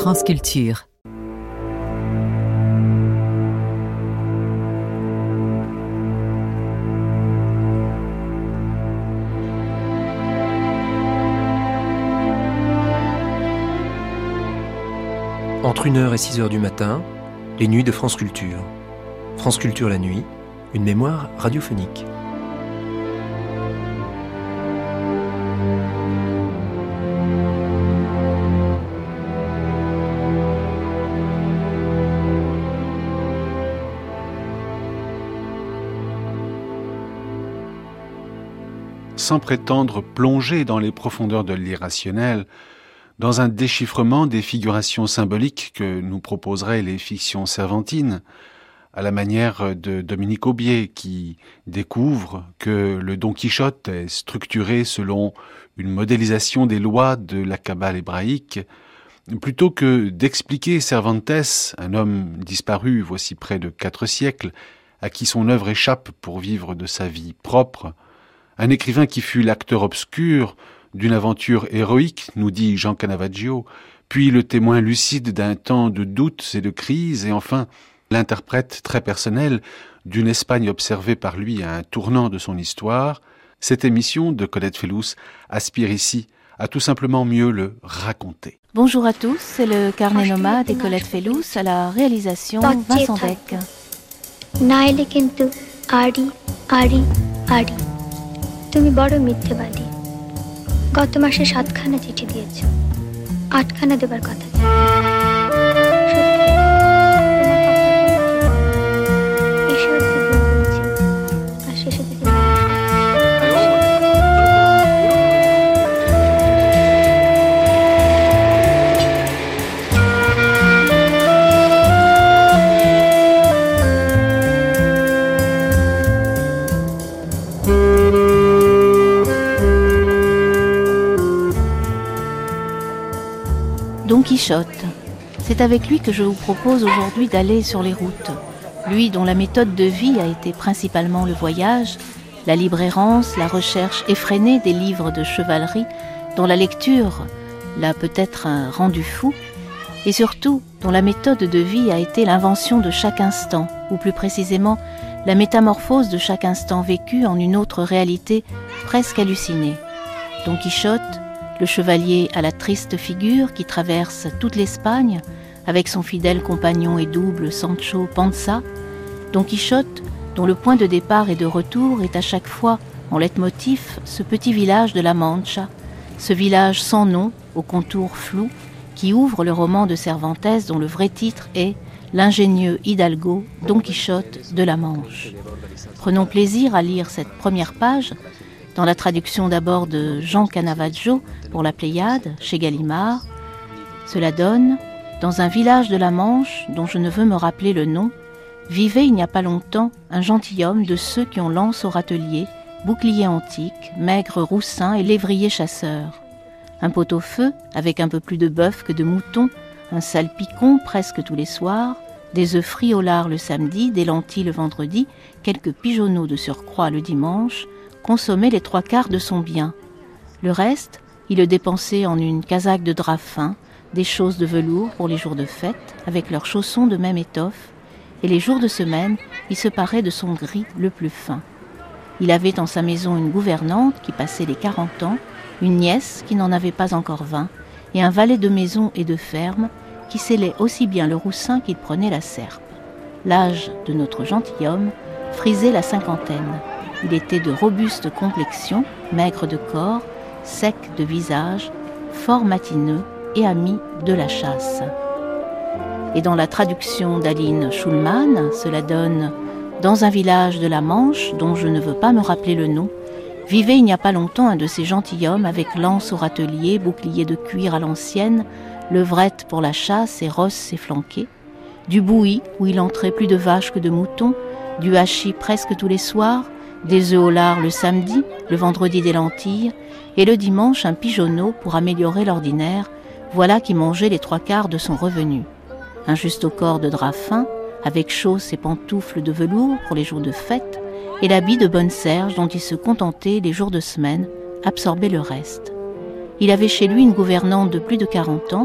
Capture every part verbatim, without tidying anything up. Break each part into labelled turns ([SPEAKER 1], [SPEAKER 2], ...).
[SPEAKER 1] France Culture.
[SPEAKER 2] Entre une heure et six heures du matin, les nuits de France Culture. France Culture la nuit, une mémoire radiophonique.
[SPEAKER 3] Sans prétendre plonger dans les profondeurs de l'irrationnel, dans un déchiffrement des figurations symboliques que nous proposeraient les fictions cervantines, à la manière de Dominique Aubier qui découvre que le Don Quichotte est structuré selon une modélisation des lois de la Kabbale hébraïque, plutôt que d'expliquer Cervantes, un homme disparu voici près de quatre siècles, à qui son œuvre échappe pour vivre de sa vie propre, un écrivain qui fut l'acteur obscur d'une aventure héroïque, nous dit Jean Canavaggio, puis le témoin lucide d'un temps de doutes et de crises, et enfin l'interprète très personnel d'une Espagne observée par lui à un tournant de son histoire. Cette émission de Colette Fellous aspire ici à tout simplement mieux le raconter.
[SPEAKER 4] Bonjour à tous, c'est le Carnet nomade et Colette Fellous à la réalisation Vincent Deck.
[SPEAKER 5] নাইলে কিন্তু আড়ি আড়ি আড়ি তুমি বড় মিথ্যেবাদী গত মাসে সাতখানা চিঠি দিয়েছো আটখানা দেবার কথা ছিল
[SPEAKER 4] Don Quichotte. C'est avec lui que je vous propose aujourd'hui d'aller sur les routes. Lui dont la méthode de vie a été principalement le voyage, la libre errance, la recherche effrénée des livres de chevalerie, dont la lecture l'a peut-être rendu fou, et surtout dont la méthode de vie a été l'invention de chaque instant, ou plus précisément la métamorphose de chaque instant vécu en une autre réalité presque hallucinée. Don Quichotte, le chevalier à la triste figure qui traverse toute l'Espagne avec son fidèle compagnon et double Sancho Panza, Don Quichotte dont le point de départ et de retour est à chaque fois en leitmotiv ce petit village de la Mancha, ce village sans nom, aux contours flous, qui ouvre le roman de Cervantes dont le vrai titre est « L'ingénieux Hidalgo, Don Quichotte de la Manche ». Prenons plaisir à lire cette première page, dans la traduction d'abord de Jean Canavaggio pour la Pléiade, chez Gallimard. Cela donne « Dans un village de la Manche, dont je ne veux me rappeler le nom, vivait il n'y a pas longtemps un gentilhomme de ceux qui ont lance au râtelier, bouclier antique, maigre roussin et lévrier chasseur. Un pot-au-feu, avec un peu plus de bœuf que de mouton, un salpicon presque tous les soirs, des œufs frits au lard le samedi, des lentilles le vendredi, quelques pigeonneaux de surcroît le dimanche, consommait les trois quarts de son bien. Le reste, il le dépensait en une casaque de drap fin, des choses de velours pour les jours de fête, avec leurs chaussons de même étoffe, et les jours de semaine, il se parait de son gris le plus fin. Il avait en sa maison une gouvernante qui passait les quarante ans, une nièce qui n'en avait pas encore vingt, et un valet de maison et de ferme qui scellait aussi bien le roussin qu'il prenait la serpe. L'âge de notre gentilhomme frisait la cinquantaine. Il était de robuste complexion, maigre de corps, sec de visage, fort matineux et ami de la chasse. Et dans la traduction d'Aline Schulman, cela donne « Dans un village de la Manche, dont je ne veux pas me rappeler le nom, vivait il n'y a pas longtemps un de ces gentilshommes avec lance au râtelier, bouclier de cuir à l'ancienne, levrette pour la chasse et rosse efflanquée, du bouilli où il entrait plus de vaches que de moutons, du hachis presque tous les soirs, des œufs au lard le samedi, le vendredi des lentilles, et le dimanche un pigeonneau pour améliorer l'ordinaire, voilà qui mangeait les trois quarts de son revenu. Un juste au corps de drap fin, avec chausses et pantoufles de velours pour les jours de fête, et l'habit de bonne serge dont il se contentait les jours de semaine, absorbait le reste. Il avait chez lui une gouvernante de plus de quarante ans,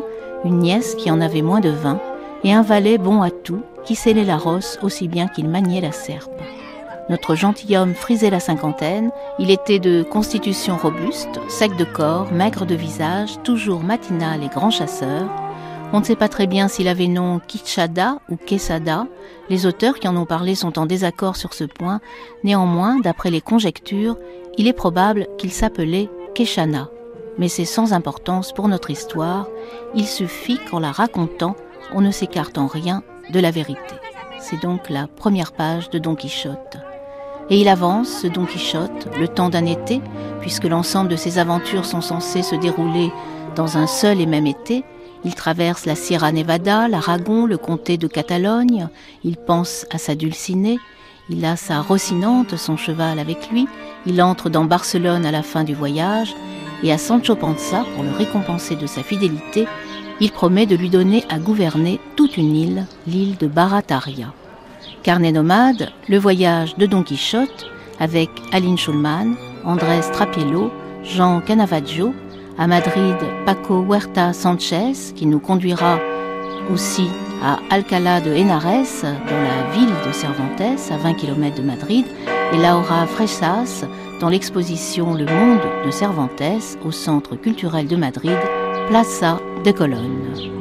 [SPEAKER 4] une nièce qui en avait moins de vingt, et un valet bon à tout, qui scellait la rosse aussi bien qu'il maniait la serpe. Notre gentilhomme frisait la cinquantaine, il était de constitution robuste, sec de corps, maigre de visage, toujours matinal et grand chasseur. On ne sait pas très bien s'il avait nom Kichada ou Quesada. Les auteurs qui en ont parlé sont en désaccord sur ce point. Néanmoins, d'après les conjectures, il est probable qu'il s'appelait Keshana. Mais c'est sans importance pour notre histoire. Il suffit qu'en la racontant, on ne s'écarte en rien de la vérité. C'est donc la première page de Don Quichotte. Et il avance, ce Don Quichotte, le temps d'un été, puisque l'ensemble de ses aventures sont censées se dérouler dans un seul et même été. Il traverse la Sierra Nevada, l'Aragon, le comté de Catalogne. Il pense à sa Dulcinée. Il a sa Rocinante, son cheval, avec lui. Il entre dans Barcelone à la fin du voyage. Et à Sancho Panza, pour le récompenser de sa fidélité, il promet de lui donner à gouverner toute une île, l'île de Barataria. Carnet nomade, le voyage de Don Quichotte, avec Aline Schulman, Andrés Trapiello, Jean Canavaggio, à Madrid, Paco Huerta Sanchez, qui nous conduira aussi à Alcalá de Henares, dans la ville de Cervantes, à vingt kilomètres de Madrid, et Laura Fresas, dans l'exposition Le Monde de Cervantes, au Centre culturel de Madrid, Plaza de Colón.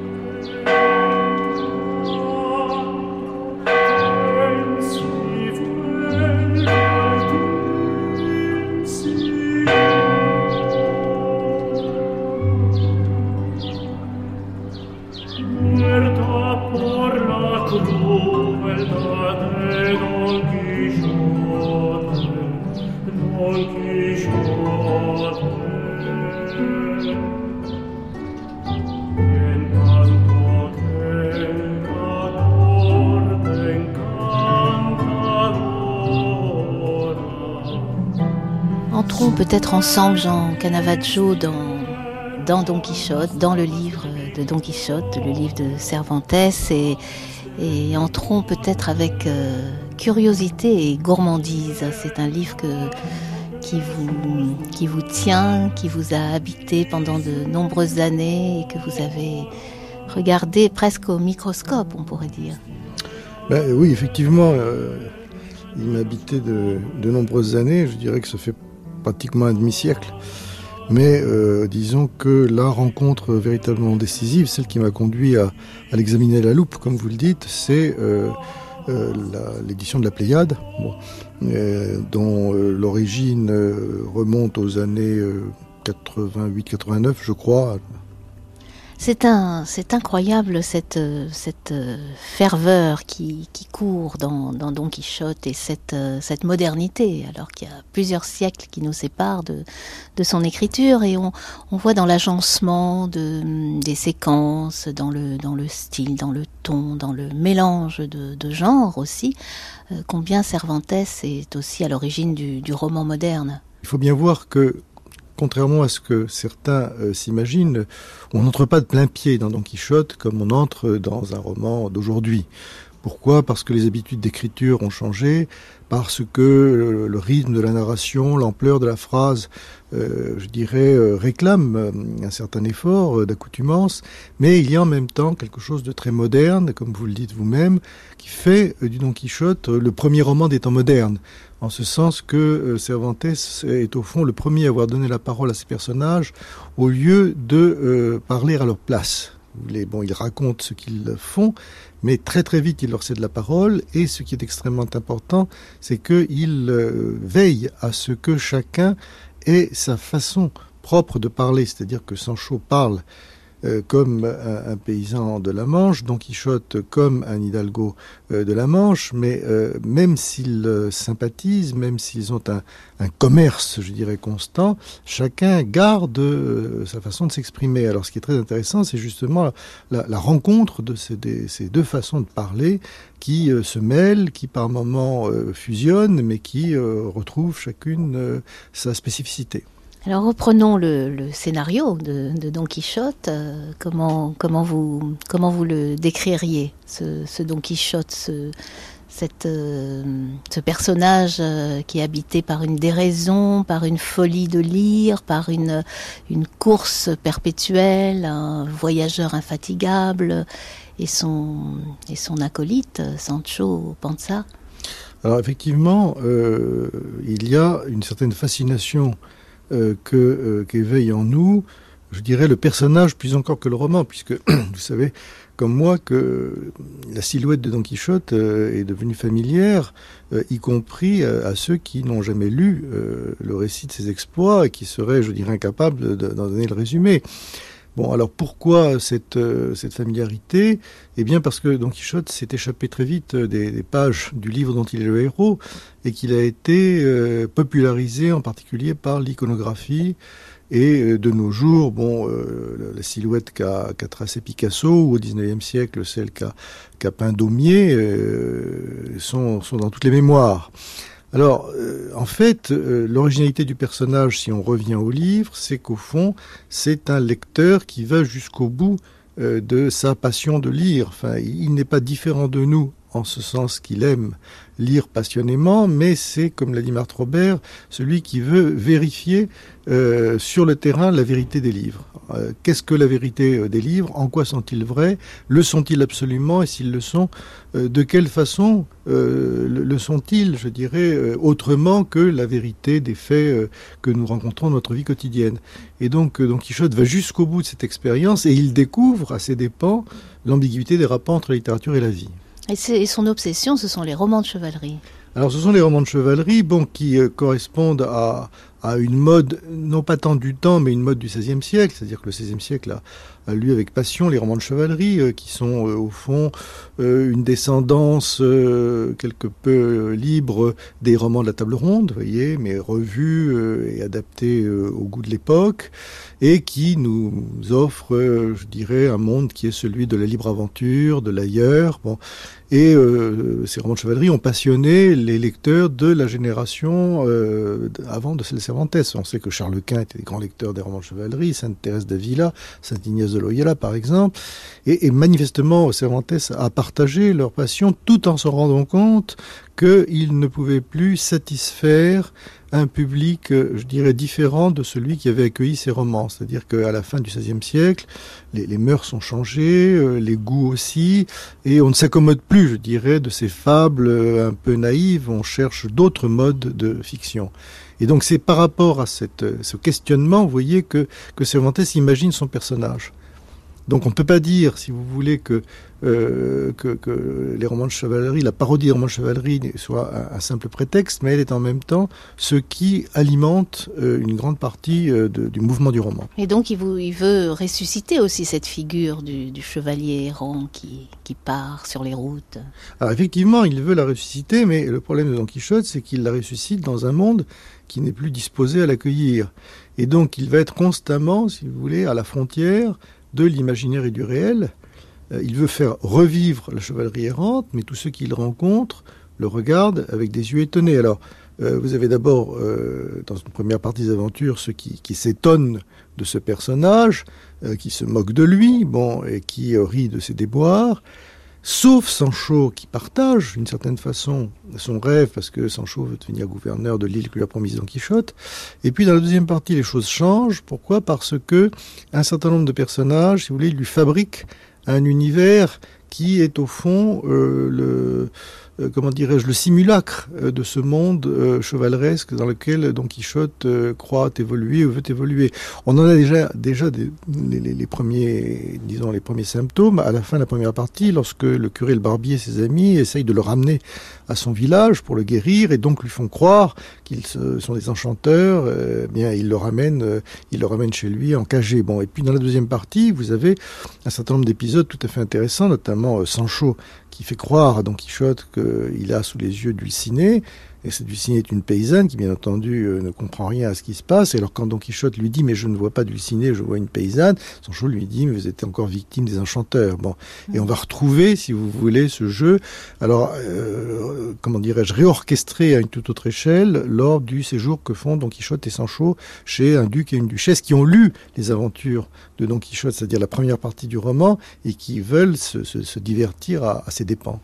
[SPEAKER 4] Entrons peut-être ensemble, Jean Canavaggio, dans, dans Don Quichotte, dans le livre de Don Quichotte, le livre de Cervantes, et, et entrons peut-être avec euh, curiosité et gourmandise. C'est un livre que, qui, vous, qui vous tient, qui vous a habité pendant de nombreuses années et que vous avez regardé presque au microscope, on pourrait dire.
[SPEAKER 1] Ben, oui, effectivement, euh, il m'a habité de, de nombreuses années. Je dirais que ça fait pratiquement un demi-siècle. Mais euh, disons que la rencontre véritablement décisive, celle qui m'a conduit à, à l'examiner à la loupe, comme vous le dites, c'est euh, euh, la, l'édition de la Pléiade, bon, euh, dont euh, l'origine euh, remonte aux années euh, quatre-vingt-huit quatre-vingt-neuf, je crois.
[SPEAKER 4] C'est, un, c'est incroyable cette, cette ferveur qui, qui court dans, dans Don Quichotte et cette, cette modernité, alors qu'il y a plusieurs siècles qui nous séparent de, de son écriture, et on, on voit dans l'agencement de, des séquences, dans le, dans le style, dans le ton, dans le mélange de, de genres aussi, euh, combien Cervantes est aussi à l'origine du, du roman moderne.
[SPEAKER 1] Il faut bien voir que, contrairement à ce que certains euh, s'imaginent, on n'entre pas de plein pied dans Don Quichotte comme on entre dans un roman d'aujourd'hui. Pourquoi ? Parce que les habitudes d'écriture ont changé, parce que le, le rythme de la narration, l'ampleur de la phrase, euh, je dirais, euh, réclame euh, un certain effort euh, d'accoutumance, mais il y a en même temps quelque chose de très moderne, comme vous le dites vous-même, qui fait euh, du Don Quichotte euh, le premier roman des temps modernes. En ce sens que euh, Cervantes est au fond le premier à avoir donné la parole à ses personnages au lieu de euh, parler à leur place. Les, bon, ils racontent ce qu'ils font, mais très très vite il leur cède la parole, et ce qui est extrêmement important, c'est qu'il euh, veille à ce que chacun ait sa façon propre de parler, c'est-à-dire que Sancho parle Euh, comme un, un paysan de la Manche, Don Quichotte comme un hidalgo euh, de la Manche, mais euh, même s'ils euh, sympathisent, même s'ils ont un, un commerce, je dirais, constant, chacun garde euh, sa façon de s'exprimer. Alors ce qui est très intéressant, c'est justement la, la, la rencontre de ces, des, ces deux façons de parler qui euh, se mêlent, qui par moments euh, fusionnent, mais qui euh, retrouvent chacune euh, sa spécificité.
[SPEAKER 4] Alors reprenons le, le scénario de, de Don Quichotte. Euh, comment, comment, vous, comment vous le décririez, ce, ce Don Quichotte, ce, cette, euh, ce personnage euh, qui est habité par une déraison, par une folie de lire, par une, une course perpétuelle, un voyageur infatigable, et son, et son acolyte, Sancho Panza.
[SPEAKER 1] Alors effectivement, euh, il y a une certaine fascination euh, que, euh, qu'éveille en nous, je dirais, le personnage plus encore que le roman, puisque vous savez, comme moi, que la silhouette de Don Quichotte euh, est devenue familière, euh, y compris euh, à ceux qui n'ont jamais lu euh, le récit de ses exploits et qui seraient, je dirais, incapables de, d'en donner le résumé. Bon, alors pourquoi cette, euh, cette familiarité ? Eh bien parce que Don Quichotte s'est échappé très vite des, des pages du livre dont il est le héros et qu'il a été euh, popularisé en particulier par l'iconographie. Et euh, de nos jours, bon, euh, la silhouette qu'a, qu'a tracée Picasso ou au dix-neuvième siècle, celle qu'a, qu'a peint Daumier, euh, sont, sont dans toutes les mémoires. Alors, euh, en fait, euh, l'originalité du personnage, si on revient au livre, c'est qu'au fond, c'est un lecteur qui va jusqu'au bout euh, de sa passion de lire. Enfin, il n'est pas différent de nous en ce sens qu'il aime lire passionnément, mais c'est, comme l'a dit Marthe Robert, celui qui veut vérifier euh, sur le terrain la vérité des livres. Euh, qu'est-ce que la vérité des livres ? En quoi sont-ils vrais ? Le sont-ils absolument ? Et s'ils le sont, euh, de quelle façon euh, le, le sont-ils, je dirais, euh, autrement que la vérité des faits euh, que nous rencontrons dans notre vie quotidienne ? Et donc, euh, Don Quichotte va jusqu'au bout de cette expérience et il découvre, à ses dépens, l'ambiguïté des rapports entre la littérature et la vie.
[SPEAKER 4] Et, c'est, et son obsession, ce sont les romans de chevalerie.
[SPEAKER 1] Alors ce sont les romans de chevalerie bon, qui euh, correspondent à, à une mode, non pas tant du temps, mais une mode du seizième siècle. C'est-à-dire que le seizième siècle a, a lu avec passion les romans de chevalerie, euh, qui sont euh, au fond euh, une descendance euh, quelque peu euh, libre des romans de la table ronde, vous voyez, mais revus euh, et adaptés euh, au goût de l'époque, et qui nous offre, euh, je dirais, un monde qui est celui de la libre aventure, de l'ailleurs. Bon. Et euh, ces romans de chevalerie ont passionné les lecteurs de la génération euh, avant de celle de Cervantes. On sait que Charles Quint était des grands lecteurs des romans de chevalerie, Sainte Thérèse d'Avila, Sainte Ignace de Loyola par exemple. Et, et manifestement, Cervantes a partagé leur passion tout en se rendant compte qu'il ne pouvait plus satisfaire un public, je dirais, différent de celui qui avait accueilli ces romans. C'est-à-dire qu'à la fin du seizième siècle, les, les mœurs ont changé, les goûts aussi, et on ne s'accommode plus, je dirais, de ces fables un peu naïves. On cherche d'autres modes de fiction. Et donc c'est par rapport à cette, ce questionnement, vous voyez, que, que Cervantes imagine son personnage. Donc on ne peut pas dire, si vous voulez, que, euh, que, que les romans de chevalerie, la parodie des romans de chevalerie soit un, un simple prétexte, mais elle est en même temps ce qui alimente euh, une grande partie euh, de, du mouvement du roman.
[SPEAKER 4] Et donc il, vous, il veut ressusciter aussi cette figure du, du chevalier errant qui, qui part sur les routes.
[SPEAKER 1] Alors effectivement, il veut la ressusciter, mais le problème de Don Quichotte, c'est qu'il la ressuscite dans un monde qui n'est plus disposé à l'accueillir. Et donc il va être constamment, si vous voulez, à la frontière de l'imaginaire et du réel. Euh, il veut faire revivre la chevalerie errante, mais tous ceux qu'il rencontre le regardent avec des yeux étonnés. Alors, euh, vous avez d'abord, euh, dans une première partie des aventures, ceux qui, qui s'étonnent de ce personnage, euh, qui se moquent de lui, bon, et qui euh, rient de ses déboires, sauf Sancho, qui partage, d'une certaine façon, son rêve, parce que Sancho veut devenir gouverneur de l'île que lui a promise Don Quichotte. Et puis, dans la deuxième partie, les choses changent. Pourquoi ? Parce que un certain nombre de personnages, si vous voulez, lui fabriquent un univers qui est, au fond, euh, le... Euh, comment dirais-je, le simulacre euh, de ce monde euh, chevaleresque dans lequel Don Quichotte euh, croit évoluer ou veut évoluer. On en a déjà déjà des, les, les, les premiers, disons les premiers symptômes à la fin de la première partie, lorsque le curé, le barbier et ses amis essayent de le ramener à son village pour le guérir et donc lui font croire qu'ils sont des enchanteurs. Euh, bien, ils le ramènent, euh, ils le ramènent chez lui en cagé. Bon, et puis dans la deuxième partie, vous avez un certain nombre d'épisodes tout à fait intéressants, notamment euh, Sancho, qui fait croire à Don Quichotte qu'il a sous les yeux Dulcinée, et cette Dulcinée est une paysanne qui, bien entendu, euh, ne comprend rien à ce qui se passe. Et alors quand Don Quichotte lui dit « mais je ne vois pas Dulcinée, je vois une paysanne », Sancho lui dit « mais vous êtes encore victime des enchanteurs ». Bon, et on va retrouver, si vous voulez, ce jeu, alors, euh, comment dirais-je, réorchestré à une toute autre échelle lors du séjour que font Don Quichotte et Sancho chez un duc et une duchesse qui ont lu les aventures de Don Quichotte, c'est-à-dire la première partie du roman, et qui veulent se, se, se divertir à, à ses dépens.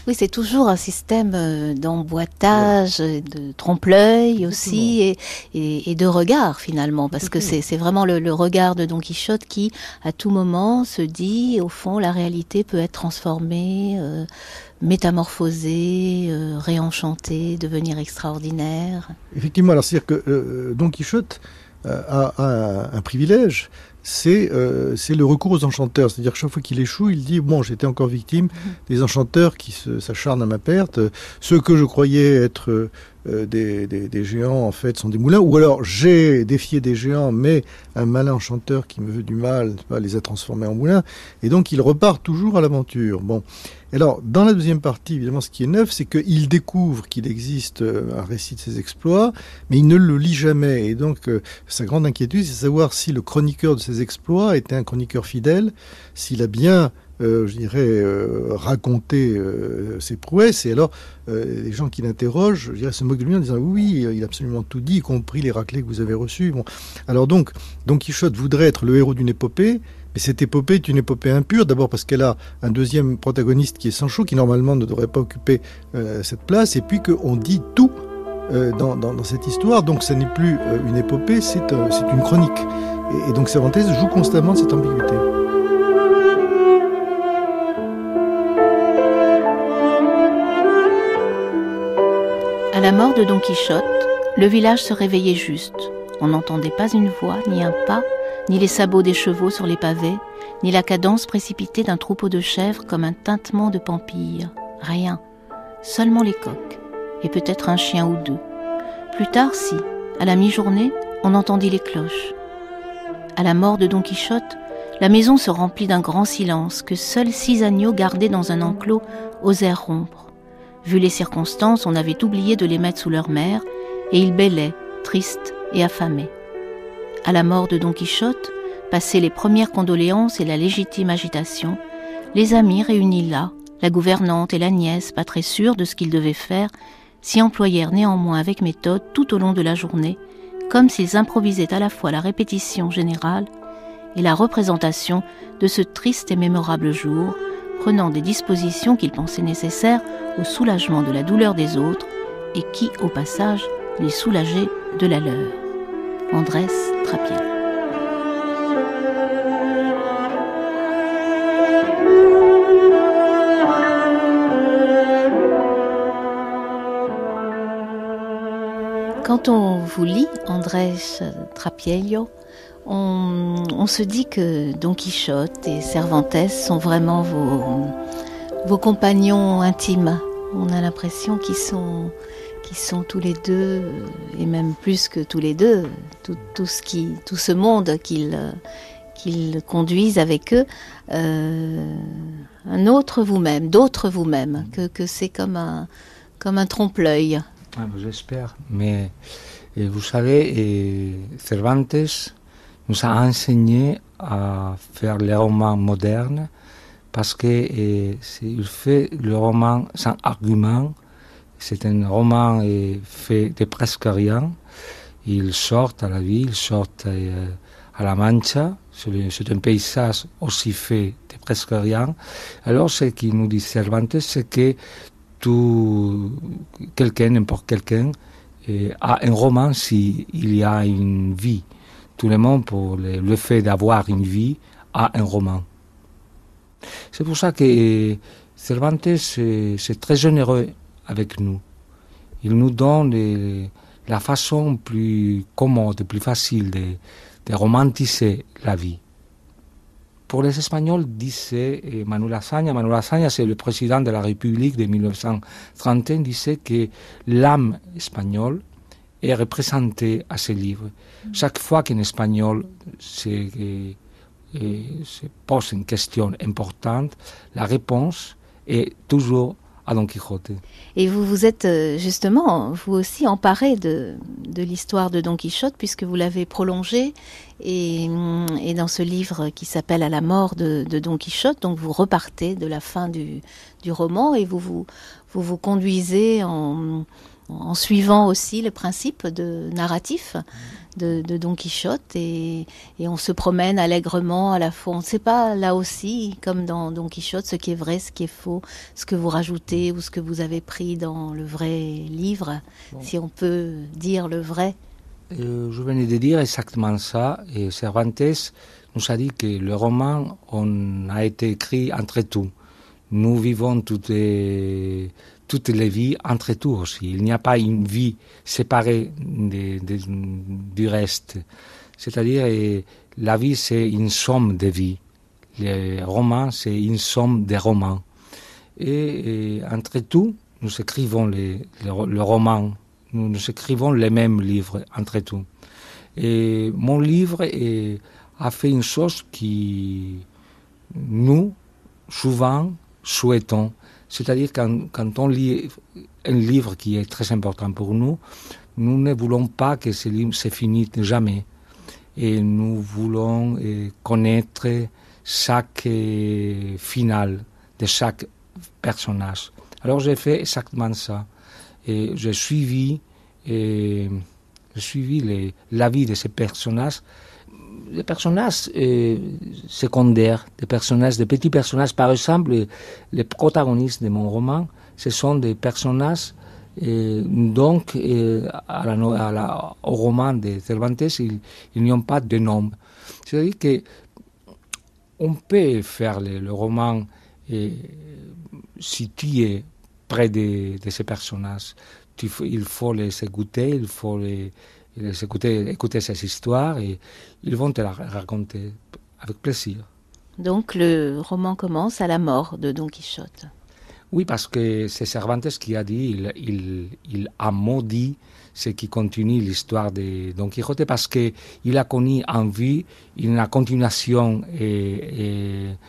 [SPEAKER 4] Oui, c'est toujours un système d'emboîtage, ouais. de trompe-l'œil aussi, et, et, et de regard finalement, parce que c'est, c'est vraiment le, le regard de Don Quichotte qui, à tout moment, se dit, au fond, la réalité peut être transformée, euh, métamorphosée, euh, réenchantée, devenir extraordinaire.
[SPEAKER 1] Effectivement, alors c'est-à-dire que euh, Don Quichotte euh, a, a un, un privilège. C'est, euh, c'est le recours aux enchanteurs. C'est-à-dire que chaque fois qu'il échoue, il dit « Bon, j'étais encore victime des enchanteurs qui se, s'acharnent à ma perte. Ceux que je croyais être euh, des, des, des géants, en fait, sont des moulins. Ou alors, j'ai défié des géants, mais un malin enchanteur qui me veut du mal pas, les a transformés en moulins. » Et donc, il repart toujours à l'aventure. Bon. Alors, dans la deuxième partie, évidemment, ce qui est neuf, c'est qu'il découvre qu'il existe un récit de ses exploits, mais il ne le lit jamais. Et donc, euh, sa grande inquiétude, c'est de savoir si le chroniqueur de ses exploits était un chroniqueur fidèle, s'il a bien, euh, je dirais, euh, raconté euh, ses prouesses. Et alors, euh, les gens qui l'interrogent, je dirais, se moquent de lui en disant « Oui, il a absolument tout dit, y compris les raclés que vous avez reçus. » Bon. Alors donc, Don Quichotte voudrait être le héros d'une épopée, mais cette épopée est une épopée impure, d'abord parce qu'elle a un deuxième protagoniste qui est Sancho, qui normalement ne devrait pas occuper euh, cette place, et puis qu'on dit tout euh, dans, dans, dans cette histoire, donc ça n'est plus euh, une épopée, c'est, euh, c'est une chronique. Et, et donc Cervantes joue constamment de cette ambiguïté.
[SPEAKER 4] À la mort de Don Quichotte, le village se réveillait juste. On n'entendait pas une voix, ni un pas, ni les sabots des chevaux sur les pavés, ni la cadence précipitée d'un troupeau de chèvres comme un tintement de pampilles. Rien, seulement les coqs, et peut-être un chien ou deux. Plus tard, si, à la mi-journée, on entendit les cloches. À la mort de Don Quichotte, la maison se remplit d'un grand silence que seuls six agneaux gardés dans un enclos osèrent rompre. Vu les circonstances, on avait oublié de les mettre sous leur mère, et ils bêlaient, tristes et affamés. À la mort de Don Quichotte, passées les premières condoléances et la légitime agitation, les amis réunis là, la gouvernante et la nièce, pas très sûrs de ce qu'ils devaient faire, s'y employèrent néanmoins avec méthode tout au long de la journée, comme s'ils improvisaient à la fois la répétition générale et la représentation de ce triste et mémorable jour, prenant des dispositions qu'ils pensaient nécessaires au soulagement de la douleur des autres et qui, au passage, les soulageaient de la leur. Andrés Trapiello. Quand on vous lit Andrés Trapiello, on, on se dit que Don Quichotte et Cervantes sont vraiment vos, vos compagnons intimes. On a l'impression qu'ils sont, qu'ils sont tous les deux, et même plus que tous les deux, tout, tout, ce, qui, tout ce monde qu'ils, qu'ils conduisent avec eux, euh, un autre vous-même, d'autres vous-même, que, que c'est comme un, comme un trompe-l'œil.
[SPEAKER 6] Ah, j'espère, mais et vous savez, et Cervantes nous a enseigné à faire les romans modernes parce qu'il fait le roman sans argument. C'est un roman et fait de presque rien. Il sort à la ville, il sort euh, à la Mancha. C'est un paysage aussi fait de presque rien. Alors, ce qu'il nous dit Cervantes, c'est que tout, quelqu'un, n'importe quelqu'un, euh, a un roman s'il y a une vie. Tout le monde, pour le, le fait d'avoir une vie, a un roman. C'est pour ça que Cervantes, c'est, c'est très généreux avec nous. Il nous donne les, la façon plus commode, plus facile de, de romantiser la vie. Pour les Espagnols, disait Manuel Azaña, Manuel Azaña, c'est le président de la République de dix-neuf cent trente et un, disait que l'âme espagnole est représentée à ce livre. Chaque fois qu'un Espagnol se, et, et se pose une question importante, la réponse est toujours à Don Quijote.
[SPEAKER 4] Et vous vous êtes justement, vous aussi, emparé de, de l'histoire de Don Quichotte, puisque vous l'avez prolongée, et, et dans ce livre qui s'appelle « À la mort de, de Don Quichotte », donc vous repartez de la fin du, du roman, et vous vous, vous, vous conduisez en, en suivant aussi le principe de narratif de, de Don Quichotte et, et on se promène allègrement à la fois. On ne sait pas là aussi, comme dans Don Quichotte, ce qui est vrai, ce qui est faux, ce que vous rajoutez ou ce que vous avez pris dans le vrai livre, bon. Si on peut dire le vrai.
[SPEAKER 6] Euh, je venais de dire exactement ça, et Cervantes nous a dit que le roman on a été écrit entre tout. Nous vivons toutes les, toutes les vies entre tout aussi. Il n'y a pas une vie séparée de, de, du reste. C'est-à-dire, la vie, c'est une somme de vies. Les romans, c'est une somme de romans. Et, et entre tout, nous écrivons les, les, le roman. Nous, nous écrivons les mêmes livres entre tout. Et mon livre est, a fait une chose qui, nous, souvent, souhaitons. C'est-à-dire quand, quand on lit un livre qui est très important pour nous, nous ne voulons pas que ce livre se finisse jamais. Et nous voulons eh, connaître chaque eh, finale de chaque personnage. Alors j'ai fait exactement ça. Et j'ai suivi, et, j'ai suivi les, la vie de ces personnages. Des personnages euh, secondaires, des personnages, des petits personnages. Par exemple, les protagonistes de mon roman, ce sont des personnages, euh, donc, euh, à la, à la, au roman de Cervantes, il, il n'y a pas de nom. C'est-à-dire qu'on peut faire le, le roman euh, situé près de, de ces personnages. Tu, il faut les écouter, il faut les... Ils écouter, écouter ces histoires et ils vont te la raconter avec plaisir.
[SPEAKER 4] Donc le roman commence à la mort de Don Quichotte.
[SPEAKER 6] Oui, parce que c'est Cervantes qui a dit, il, il, il a maudit ce qui continue l'histoire de Don Quichotte parce qu'il a connu en vue une continuation et, et,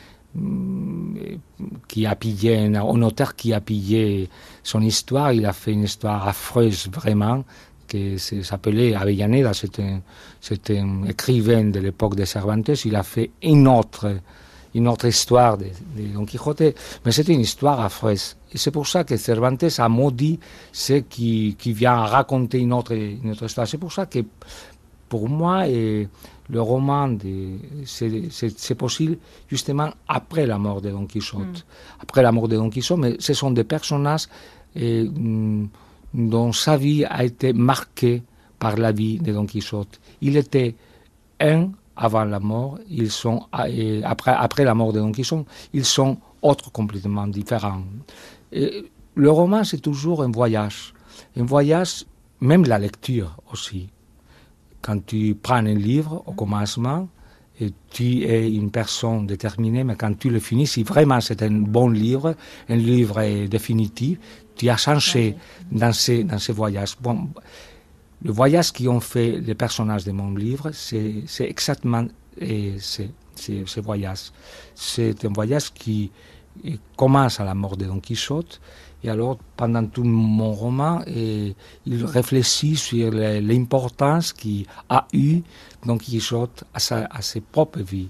[SPEAKER 6] qui a pillé, un auteur qui a pillé son histoire. Il a fait une histoire affreuse vraiment, qui s'appelait Avellaneda, c'est un, c'est un écrivain de l'époque de Cervantes. Il a fait une autre, une autre histoire de, de Don Quichotte, mais c'était une histoire affreuse. Et c'est pour ça que Cervantes a maudit ce qui, qui vient raconter une autre, une autre histoire. C'est pour ça que, pour moi, et le roman, de, c'est, c'est, c'est possible justement après la mort de Don Quichotte. Mm. Après la mort de Don Quichotte, mais ce sont des personnages et, dont sa vie a été marquée par la vie de Don Quichotte. Il était un avant la mort, ils sont et après, après la mort de Don Quichotte, ils sont autres complètement différents. Et le roman, c'est toujours un voyage. Un voyage, même la lecture aussi. Quand tu prends un livre au commencement, et tu es une personne déterminée, mais quand tu le finis, si vraiment c'est un bon livre, un livre est définitif, tu as changé dans ces, dans ces voyages. Bon, le voyage qu'ont fait les personnages de mon livre, c'est, c'est exactement et c'est, c'est, ce voyage. C'est un voyage qui commence à la mort de Don Quichotte, et alors pendant tout mon roman, et il réfléchit sur l'importance qu'a eu Don Quichotte à, sa, à ses propres vies.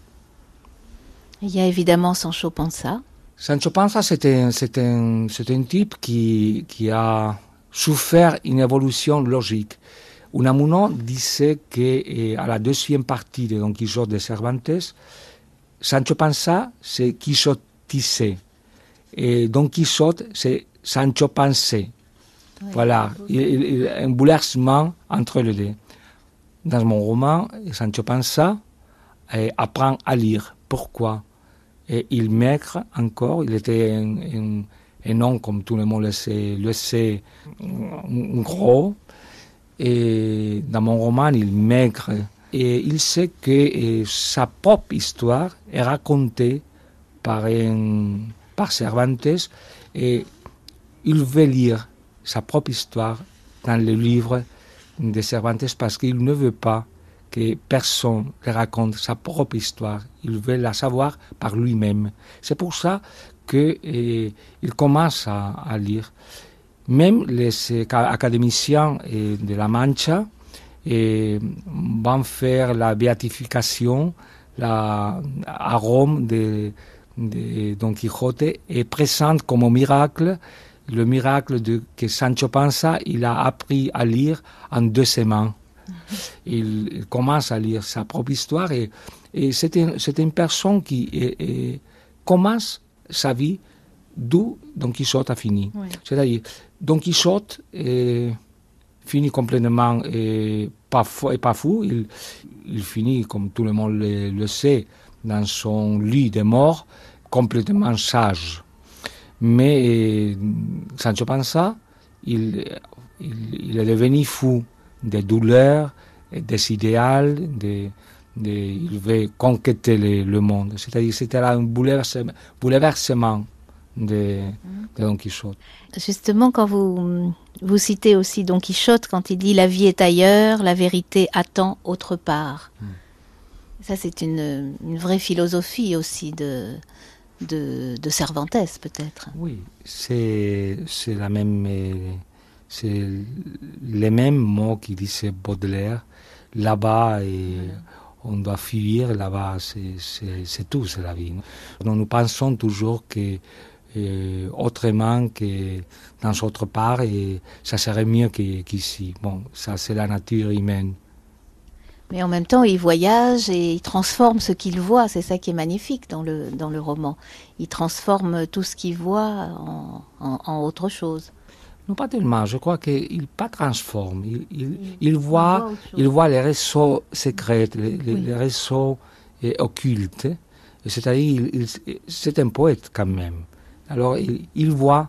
[SPEAKER 4] Il y a évidemment Sancho Panza.
[SPEAKER 6] Sancho Panza, c'est un, c'est un, c'est un type qui, qui a souffert une évolution logique. Unamuno disait qu'à la deuxième partie de Don Quichotte de Cervantes, Sancho Panza, c'est quixotisé. Et Don Quichotte, c'est Sancho Pansé. Oui, voilà, il, il, un bouleversement entre les deux. Dans mon roman, Sancho Panza eh, apprend à lire. Pourquoi? Et il maigre encore, il était un, un, un homme, comme tout le monde le sait, le sait gros. Et dans mon roman, il maigre. Et il sait que et, sa propre histoire est racontée par, un, par Cervantes. Et il veut lire sa propre histoire dans le livre de Cervantes parce qu'il ne veut pas que personne lui raconte sa propre histoire. Il veut la savoir par lui-même. C'est pour ça qu'il eh, commence à, à lire. Même les académiciens eh, de la Mancha eh, vont faire la béatification la, à Rome de, de Don Quichotte et présentent comme miracle le miracle de, que Sancho Panza il a appris à lire en deux semaines. Il, il commence à lire sa propre histoire et, et c'est, un, c'est une personne qui est, est, commence sa vie d'où Don Quichotte a fini. Oui. C'est-à-dire, Don Quichotte est fini complètement et pas fou, et pas fou. Il, il finit, comme tout le monde le, le sait, dans son lit de mort, complètement sage. Mais Sancho Panza, il, il, il est devenu fou des douleurs, des idéaux, de, de, il veut conquêter le, le monde. C'est-à-dire c'était un bouleversement, bouleversement de, de Don Quichotte.
[SPEAKER 4] Justement, quand vous, vous citez aussi Don Quichotte, quand il dit « la vie est ailleurs, la vérité attend autre part mm. ». Ça, c'est une, une vraie philosophie aussi de, de, de Cervantes, peut-être.
[SPEAKER 6] Oui, c'est, c'est la même... C'est les mêmes mots qu'il disait Baudelaire. Là-bas, et on doit fuir, là-bas, c'est, c'est, c'est tout, c'est la vie. Donc, nous pensons toujours que euh, autrement que dans autre part, et ça serait mieux qu'ici. Bon, ça, c'est la nature humaine.
[SPEAKER 4] Mais en même temps, il voyage et il transforme ce qu'il voit. C'est ça qui est magnifique dans le, dans le roman. Il transforme tout ce qu'il voit en, en, en autre chose.
[SPEAKER 6] Non, pas tellement. Je crois qu'il ne pas transforme. Il, il, il, il, voit, il voit les réseaux secrets, les, les, oui. les réseaux eh, occultes. C'est-à-dire, il, il, c'est un poète quand même. Alors, il, il voit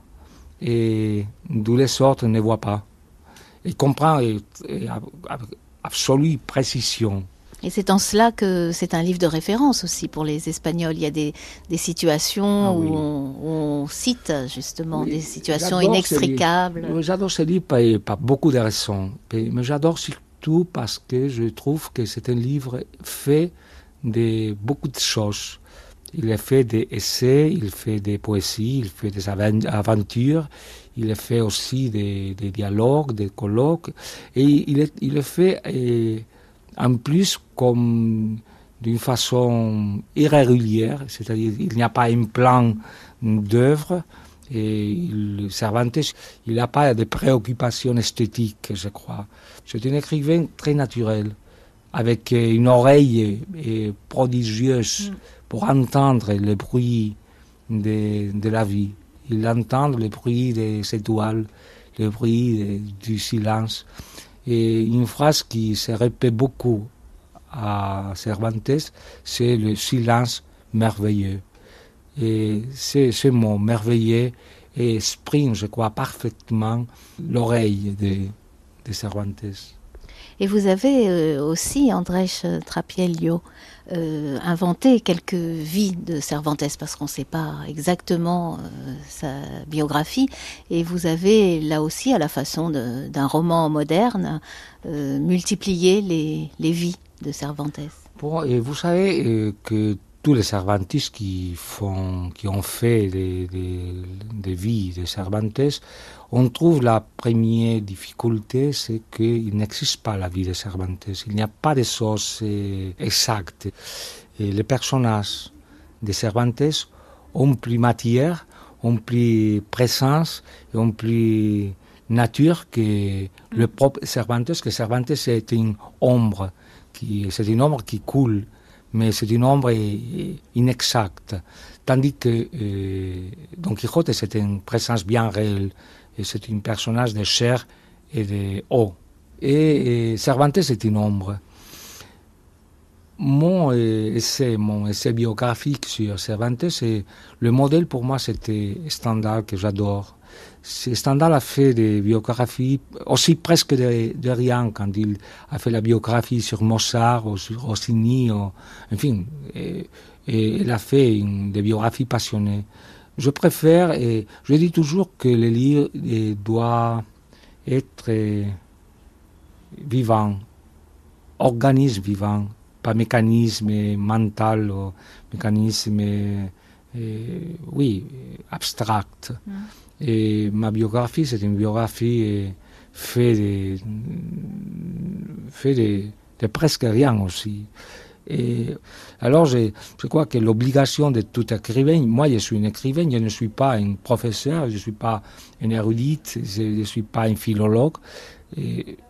[SPEAKER 6] et d'où les autres ne voient pas. Il comprend et, et, avec absolue précision.
[SPEAKER 4] Et c'est en cela que c'est un livre de référence aussi pour les Espagnols. Il y a des, des situations ah, oui. où, on, où on cite justement oui. des situations j'adore inextricables.
[SPEAKER 6] Ce j'adore ce livre par, par beaucoup de raisons. Mais j'adore surtout parce que je trouve que c'est un livre fait de beaucoup de choses. Il est fait des essais, il fait des poésies, il fait des aventures, il est fait aussi des, des dialogues, des colloques. Et il est, il est fait... Et, en plus, comme d'une façon irrégulière, c'est-à-dire il n'y a pas un plan d'œuvre, et il, Cervantes, il n'a pas de préoccupations esthétiques, je crois. C'est un écrivain très naturel, avec une oreille prodigieuse pour entendre le bruit de, de la vie. Il entend le bruit des étoiles, le bruit de, du silence. Et une phrase qui se répète beaucoup à Cervantes, c'est le silence merveilleux. Et c'est ce mot merveilleux exprime, je crois, parfaitement l'oreille de, de Cervantes.
[SPEAKER 4] Et vous avez euh, aussi, Andrés Trapiello, euh, inventé quelques vies de Cervantes, parce qu'on ne sait pas exactement euh, sa biographie. Et vous avez, là aussi, à la façon de, d'un roman moderne, euh, multiplié les, les vies de Cervantes.
[SPEAKER 6] Bon, et vous savez euh, que tous les Cervantes qui, font, qui ont fait des, des, des vies de Cervantes, on trouve la première difficulté, c'est qu'il n'existe pas la vie de Cervantes. Il n'y a pas de choses euh, exactes. Et les personnages de Cervantes ont plus matière, ont plus présence, et ont plus nature que le propre Cervantes, que Cervantes c'est une ombre, qui, c'est une ombre qui coule, mais c'est une ombre inexacte. Tandis que euh, Don Quichotte, c'est une présence bien réelle. Et c'est un personnage de chair et de eau. Et, et Cervantes est une ombre. Mon essai, mon essai biographique sur Cervantes, c'est, le modèle pour moi, c'était Stendhal, que j'adore. Stendhal a fait des biographies, aussi presque de, de rien, quand il a fait la biographie sur Mozart ou sur Rossini, ou, enfin, et, et il a fait une, des biographies passionnées. Je préfère, et je dis toujours que le livre doit être vivant, organisme vivant, pas mécanisme mental ou mécanisme, euh, oui, abstract. Mm. Et ma biographie, c'est une biographie faite de, fait de, de presque rien aussi. Et alors, je, je crois que l'obligation de tout écrivain, moi je suis un écrivain, je ne suis pas un professeur, je ne suis pas un érudite, je ne suis pas un philologue, et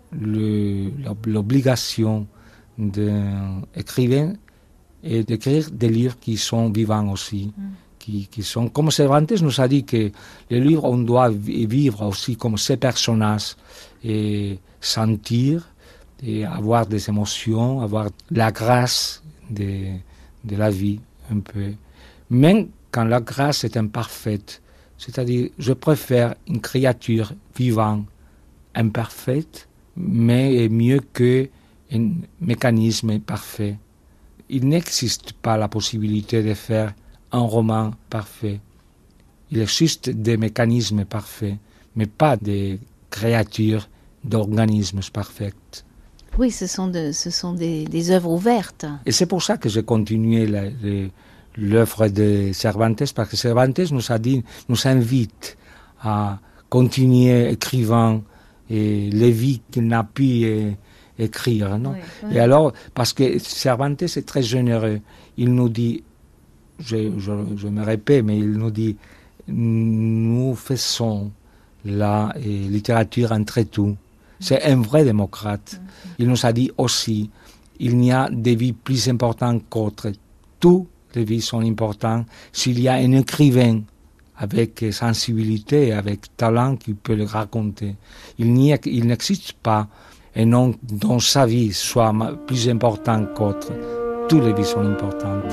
[SPEAKER 6] le, l'obligation d'un écrivain est d'écrire des livres qui sont vivants aussi. Mm. Qui, qui sont, comme Cervantes nous a dit que les livres, on doit vivre aussi comme ces personnages et sentir et avoir des émotions, avoir la grâce de, de la vie un peu. Même quand la grâce est imparfaite, c'est-à-dire je préfère une créature vivante, imparfaite, mais mieux qu'un mécanisme parfait. Il n'existe pas la possibilité de faire un roman parfait. Il existe des mécanismes parfaits, mais pas des créatures d'organismes parfaits.
[SPEAKER 4] Oui, ce sont, de, ce sont des, des œuvres ouvertes.
[SPEAKER 6] Et c'est pour ça que j'ai continué la, la, l'œuvre de Cervantes, parce que Cervantes nous a dit, nous invite à continuer écrivant et les vies qu'il n'a pu euh, écrire. Non? Oui, oui. Et alors, parce que Cervantes est très généreux, il nous dit, Je, je, je me répète, mais il nous dit, nous faisons la eh, littérature entre tout. C'est un vrai démocrate. Il nous a dit aussi, il n'y a des vies plus importantes qu'autres. Toutes les vies sont importantes. S'il y a un écrivain avec sensibilité, avec talent qui peut le raconter, il, n'y a, il n'existe pas un homme dont sa vie soit plus importante qu'autre. Toutes les vies sont importantes.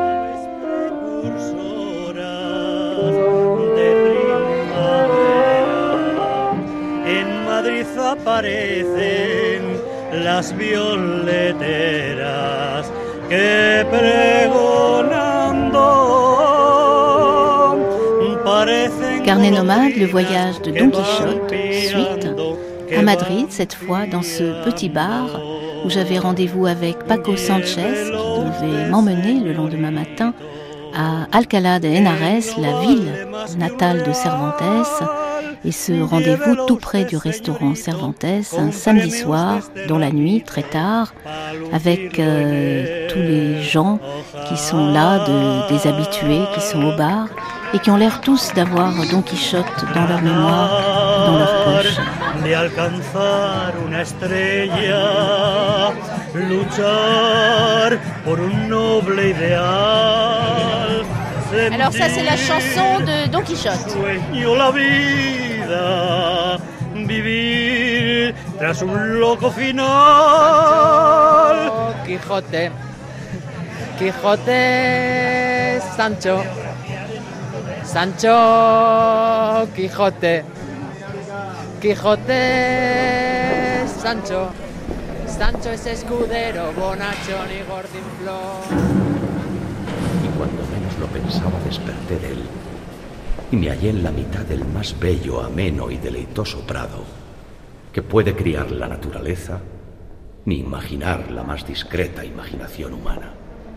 [SPEAKER 7] En Madrid aparecen las violeteras que pregonando parecen.
[SPEAKER 4] Carnet nomade, le voyage de Don Quichotte, suite à Madrid, cette fois dans ce petit bar où j'avais rendez-vous avec Paco Sanchez qui devait m'emmener le lendemain matin à Alcalá de Henares, la ville natale de Cervantes, et ce rendez-vous tout près du restaurant Cervantes, un samedi soir, dans la nuit, très tard, avec euh, tous les gens qui sont là, de, des habitués, qui sont au bar, et qui ont l'air tous d'avoir Don Quichotte dans leur mémoire, dans leur poche.
[SPEAKER 8] Alors ça, c'est la chanson de Don Quichotte.
[SPEAKER 7] Vivir tras un loco final.
[SPEAKER 9] Oh, Quijote, Quijote, Sancho, Sancho, Quijote, Quijote, Sancho, Sancho es escudero, bonachón y gordinflón.
[SPEAKER 10] Y cuando menos lo pensaba desperté de él y me hallé en la mitad del más bello, ameno y deleitoso prado que puede criar la naturaleza ni imaginar la más discreta imaginación humana.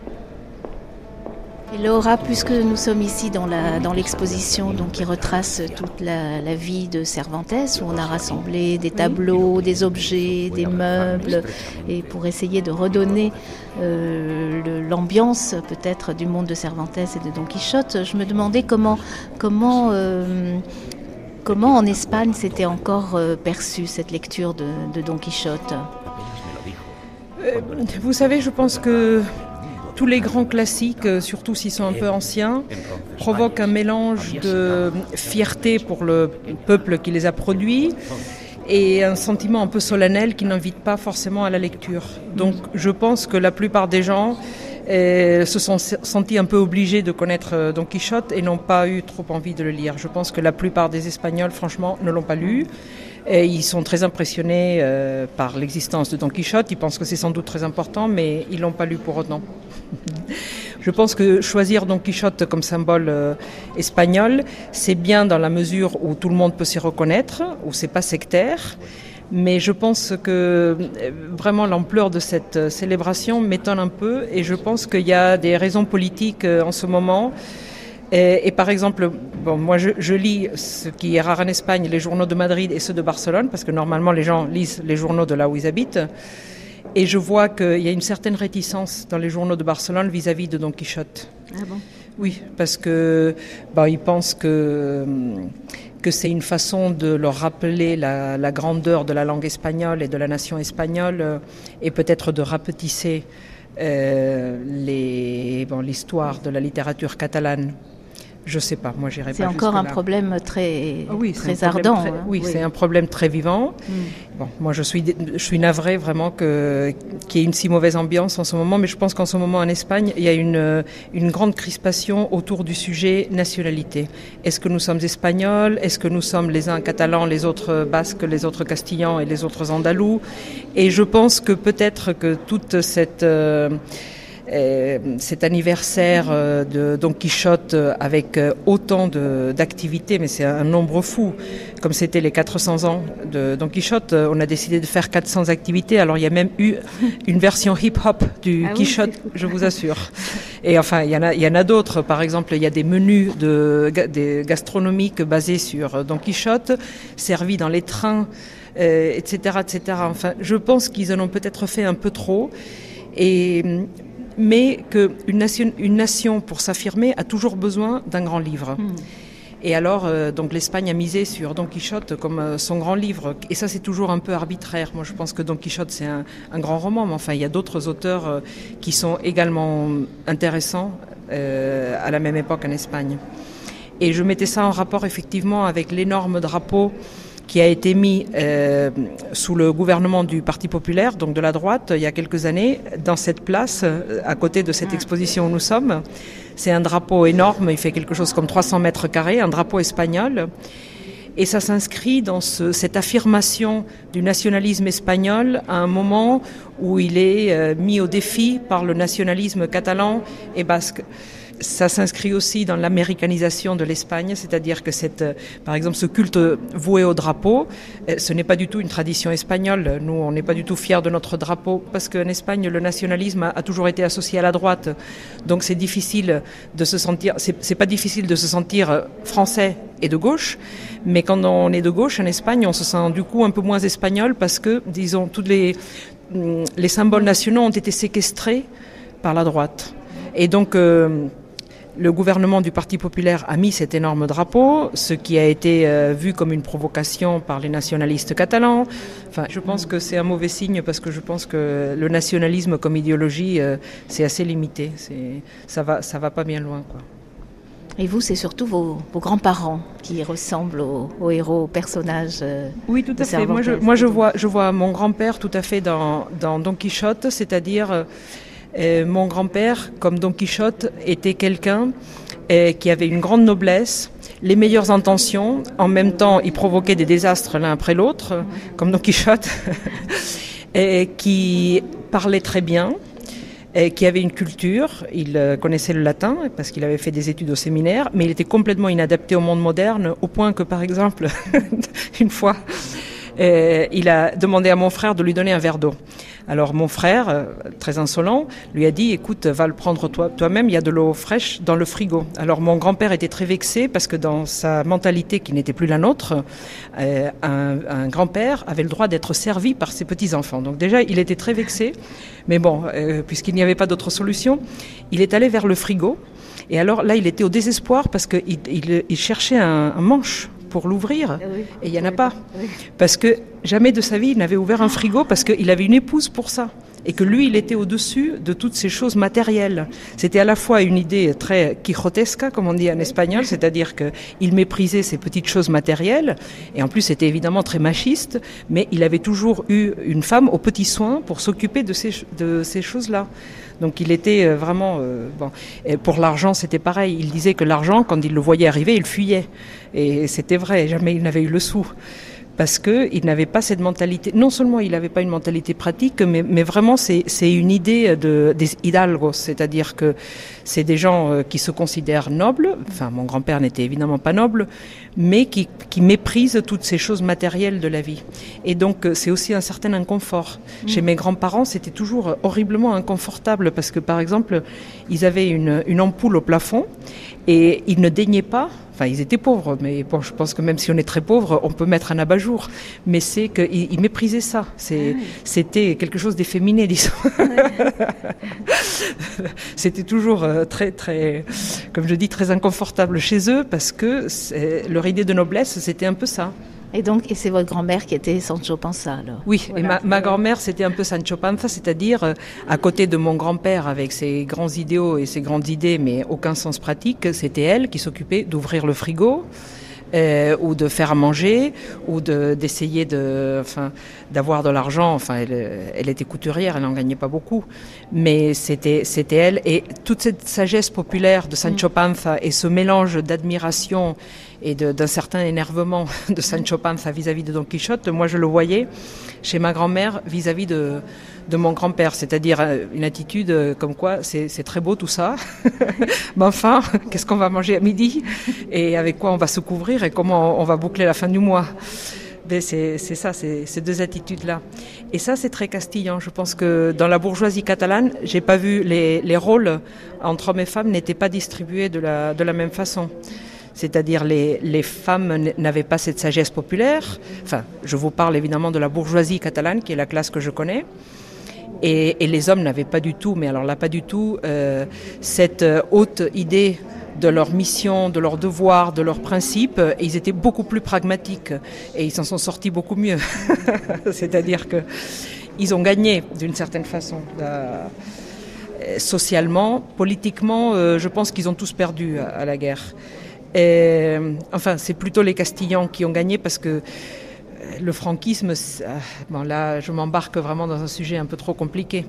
[SPEAKER 4] Et Laura, puisque nous sommes ici dans, la, dans l'exposition donc, qui retrace toute la, la vie de Cervantes, où on a rassemblé des tableaux, des objets, des meubles, et pour essayer de redonner euh, le, l'ambiance peut-être du monde de Cervantes et de Don Quichotte, je me demandais comment, comment, euh, comment en Espagne c'était encore euh, perçu cette lecture de, de Don Quichotte.
[SPEAKER 11] Euh, vous savez, je pense que tous les grands classiques, surtout s'ils sont un peu anciens, provoquent un mélange de fierté pour le peuple qui les a produits et un sentiment un peu solennel qui n'invite pas forcément à la lecture. Donc je pense que la plupart des gens euh, se sont sentis un peu obligés de connaître Don Quichotte et n'ont pas eu trop envie de le lire. Je pense que la plupart des Espagnols, franchement, ne l'ont pas lu. Et ils sont très impressionnés euh, par l'existence de Don Quichotte. Ils pensent que c'est sans doute très important, mais ils ne l'ont pas lu pour autant. Je pense que choisir Don Quichotte comme symbole euh, espagnol, c'est bien dans la mesure où tout le monde peut s'y reconnaître, où c'est pas sectaire. Mais je pense que euh, vraiment l'ampleur de cette euh, célébration m'étonne un peu, et je pense qu'il y a des raisons politiques euh, en ce moment. Et, et par exemple, bon, moi je, je lis ce qui est rare en Espagne, les journaux de Madrid et ceux de Barcelone, parce que normalement les gens lisent les journaux de là où ils habitent. Et je vois qu'il y a une certaine réticence dans les journaux de Barcelone vis-à-vis de Don Quichotte.
[SPEAKER 4] Ah bon ?
[SPEAKER 11] Oui, parce que bah, ils pensent que, que c'est une façon de leur rappeler la, la grandeur de la langue espagnole et de la nation espagnole, et peut-être de rapetisser euh, les, bon, l'histoire de la littérature catalane. Je sais pas, moi j'irai pas
[SPEAKER 4] C'est encore un
[SPEAKER 11] jusque-là.
[SPEAKER 4] problème très,
[SPEAKER 11] Ah oui,
[SPEAKER 4] très
[SPEAKER 11] c'est un problème
[SPEAKER 4] ardent.
[SPEAKER 11] très-
[SPEAKER 4] hein.
[SPEAKER 11] oui, c'est un problème très vivant.
[SPEAKER 4] Mm.
[SPEAKER 11] Bon, moi je suis, je suis navrée vraiment que, qu'il y ait une si mauvaise ambiance en ce moment, mais je pense qu'en ce moment en Espagne, il y a une, une grande crispation autour du sujet nationalité. Est-ce que nous sommes espagnols? Est-ce que nous sommes les uns catalans, les autres basques, les autres castillans et les autres andalous? Et je pense que peut-être que toute cette... Euh, Euh, cet anniversaire euh, de Don Quichotte euh, avec euh, autant de, d'activités, mais c'est un nombre fou. Comme c'était les quatre cents ans de Don Quichotte, euh, on a décidé de faire quatre cents activités. Alors il y a même eu une version hip-hop du
[SPEAKER 4] Ah oui,
[SPEAKER 11] Quichotte, je vous assure. Et enfin, il y en a, il y en a d'autres. Par exemple, il y a des menus de, des gastronomiques basés sur Don Quichotte, servis dans les trains, euh, et cetera, et cetera. Enfin, je pense qu'ils en ont peut-être fait un peu trop. Et mais qu'une nation, une nation, pour s'affirmer, a toujours besoin d'un grand livre. Mmh. Et alors, euh, donc l'Espagne a misé sur Don Quichotte comme euh, son grand livre. Et ça, c'est toujours un peu arbitraire. Moi, je pense que Don Quichotte, c'est un, un grand roman. Mais enfin, il y a d'autres auteurs euh, qui sont également intéressants euh, à la même époque en Espagne. Et je mettais ça en rapport, effectivement, avec l'énorme drapeau qui a été mis euh, sous le gouvernement du Parti populaire, donc de la droite, il y a quelques années, dans cette place, à côté de cette exposition où nous sommes. C'est un drapeau énorme, il fait quelque chose comme trois cents mètres carrés, un drapeau espagnol. Et ça s'inscrit dans ce, cette affirmation du nationalisme espagnol à un moment où il est euh, mis au défi par le nationalisme catalan et basque. Ça s'inscrit aussi dans l'américanisation de l'Espagne, c'est-à-dire que cette, par exemple, ce culte voué au drapeau, ce n'est pas du tout une tradition espagnole. Nous, on n'est pas du tout fiers de notre drapeau parce qu'en Espagne, le nationalisme a toujours été associé à la droite. Donc, c'est difficile de se sentir. C'est, c'est pas difficile de se sentir français et de gauche, mais quand on est de gauche en Espagne, on se sent du coup un peu moins espagnol parce que, disons, tous les les symboles nationaux ont été séquestrés par la droite. Et donc euh, le gouvernement du Parti populaire a mis cet énorme drapeau, ce qui a été euh, vu comme une provocation par les nationalistes catalans. Enfin, je pense que c'est un mauvais signe parce que je pense que le nationalisme comme idéologie, euh, c'est assez limité. C'est, ça va, ça va pas bien loin, quoi.
[SPEAKER 4] Et vous, c'est surtout vos, vos grands-parents qui ressemblent aux, aux héros, aux personnages. Euh,
[SPEAKER 11] oui, tout à fait. Moi, je, moi je, vois, je vois mon grand-père tout à fait dans, dans Don Quichotte, c'est-à-dire... Euh, Euh, mon grand-père, comme Don Quichotte, était quelqu'un euh, qui avait une grande noblesse, les meilleures intentions. En même temps, il provoquait des désastres l'un après l'autre, comme Don Quichotte, et qui parlait très bien, et qui avait une culture. Il euh, connaissait le latin parce qu'il avait fait des études au séminaire, mais il était complètement inadapté au monde moderne, au point que, par exemple, une fois, euh, il a demandé à mon frère de lui donner un verre d'eau. Alors mon frère, euh, très insolent, lui a dit « Écoute, va le prendre toi, toi-même, il y a de l'eau fraîche dans le frigo. » Alors mon grand-père était très vexé parce que dans sa mentalité qui n'était plus la nôtre, euh, un, un grand-père avait le droit d'être servi par ses petits-enfants. Donc déjà, il était très vexé, mais bon, euh, puisqu'il n'y avait pas d'autre solution, il est allé vers le frigo. Et alors là, il était au désespoir parce qu'il il, il cherchait un, un manche pour l'ouvrir, oui, et il n'y en a pas. Oui. Parce que jamais de sa vie, il n'avait ouvert un frigo parce qu'il avait une épouse pour ça. Et que lui, il était au-dessus de toutes ces choses matérielles. C'était à la fois une idée très quijotesca, comme on dit en espagnol, c'est-à-dire qu'il méprisait ces petites choses matérielles, et en plus c'était évidemment très machiste, mais il avait toujours eu une femme aux petits soins pour s'occuper de ces, de ces choses-là. Donc il était vraiment... Euh, bon. Et pour l'argent, c'était pareil. Il disait que l'argent, quand il le voyait arriver, il fuyait. Et c'était vrai, jamais il n'avait eu le sou. Parce qu'il n'avait pas cette mentalité. Non seulement il n'avait pas une mentalité pratique, mais, mais vraiment c'est, c'est une idée de, des hidalgos, c'est-à-dire que c'est des gens qui se considèrent nobles. Enfin, mon grand-père n'était évidemment pas noble, mais qui, qui méprisent toutes ces choses matérielles de la vie. Et donc c'est aussi un certain inconfort. Mmh. Chez mes grands-parents, c'était toujours horriblement inconfortable parce que, par exemple, ils avaient une, une ampoule au plafond et ils ne daignaient pas. enfin ils étaient pauvres, mais bon, je pense que même si on est très pauvre, on peut mettre un abat-jour. Mais c'est qu'ils ils méprisaient ça. C'est, oui. C'était quelque chose d'efféminé, disons. Oui. C'était toujours très, très, comme je dis, très inconfortable chez eux parce que leur idée de noblesse, c'était un peu ça.
[SPEAKER 4] Et donc, et c'est votre grand-mère qui était Sancho Panza, alors?
[SPEAKER 11] Oui,
[SPEAKER 4] voilà.
[SPEAKER 11] Et ma, ma grand-mère, c'était un peu Sancho Panza, c'est-à-dire euh, à côté de mon grand-père avec ses grands idéaux et ses grandes idées, mais aucun sens pratique, c'était elle qui s'occupait d'ouvrir le frigo, euh, ou de faire à manger, ou de, d'essayer de, enfin, d'avoir de l'argent. Enfin, elle, elle était couturière, elle n'en gagnait pas beaucoup, mais c'était, c'était elle. Et toute cette sagesse populaire de Sancho Panza et ce mélange d'admiration et de, d'un certain énervement de Sancho Panza vis-à-vis de Don Quichotte, moi je le voyais chez ma grand-mère vis-à-vis de, de mon grand-père, c'est-à-dire une attitude comme quoi c'est, c'est très beau tout ça, mais enfin, qu'est-ce qu'on va manger à midi et avec quoi on va se couvrir et comment on va boucler la fin du mois. Mais c'est, c'est ça, c'est ces deux attitudes-là. Et ça, c'est très castillan. Je pense que dans la bourgeoisie catalane, j'ai pas vu les, les rôles entre hommes et femmes n'étaient pas distribués de la, de la même façon. C'est-à-dire les, les femmes n'avaient pas cette sagesse populaire. Enfin, je vous parle évidemment de la bourgeoisie catalane, qui est la classe que je connais. Et, et les hommes n'avaient pas du tout, mais alors là, pas du tout, euh, cette haute idée de leur mission, de leur devoir, de leurs principes. Et ils étaient beaucoup plus pragmatiques et ils s'en sont sortis beaucoup mieux. C'est-à-dire que ils ont gagné d'une certaine façon. Euh, socialement, politiquement, euh, je pense qu'ils ont tous perdu à, à la guerre. Et, enfin, c'est plutôt les Castillans qui ont gagné parce que le franquisme, bon là, je m'embarque vraiment dans un sujet un peu trop compliqué.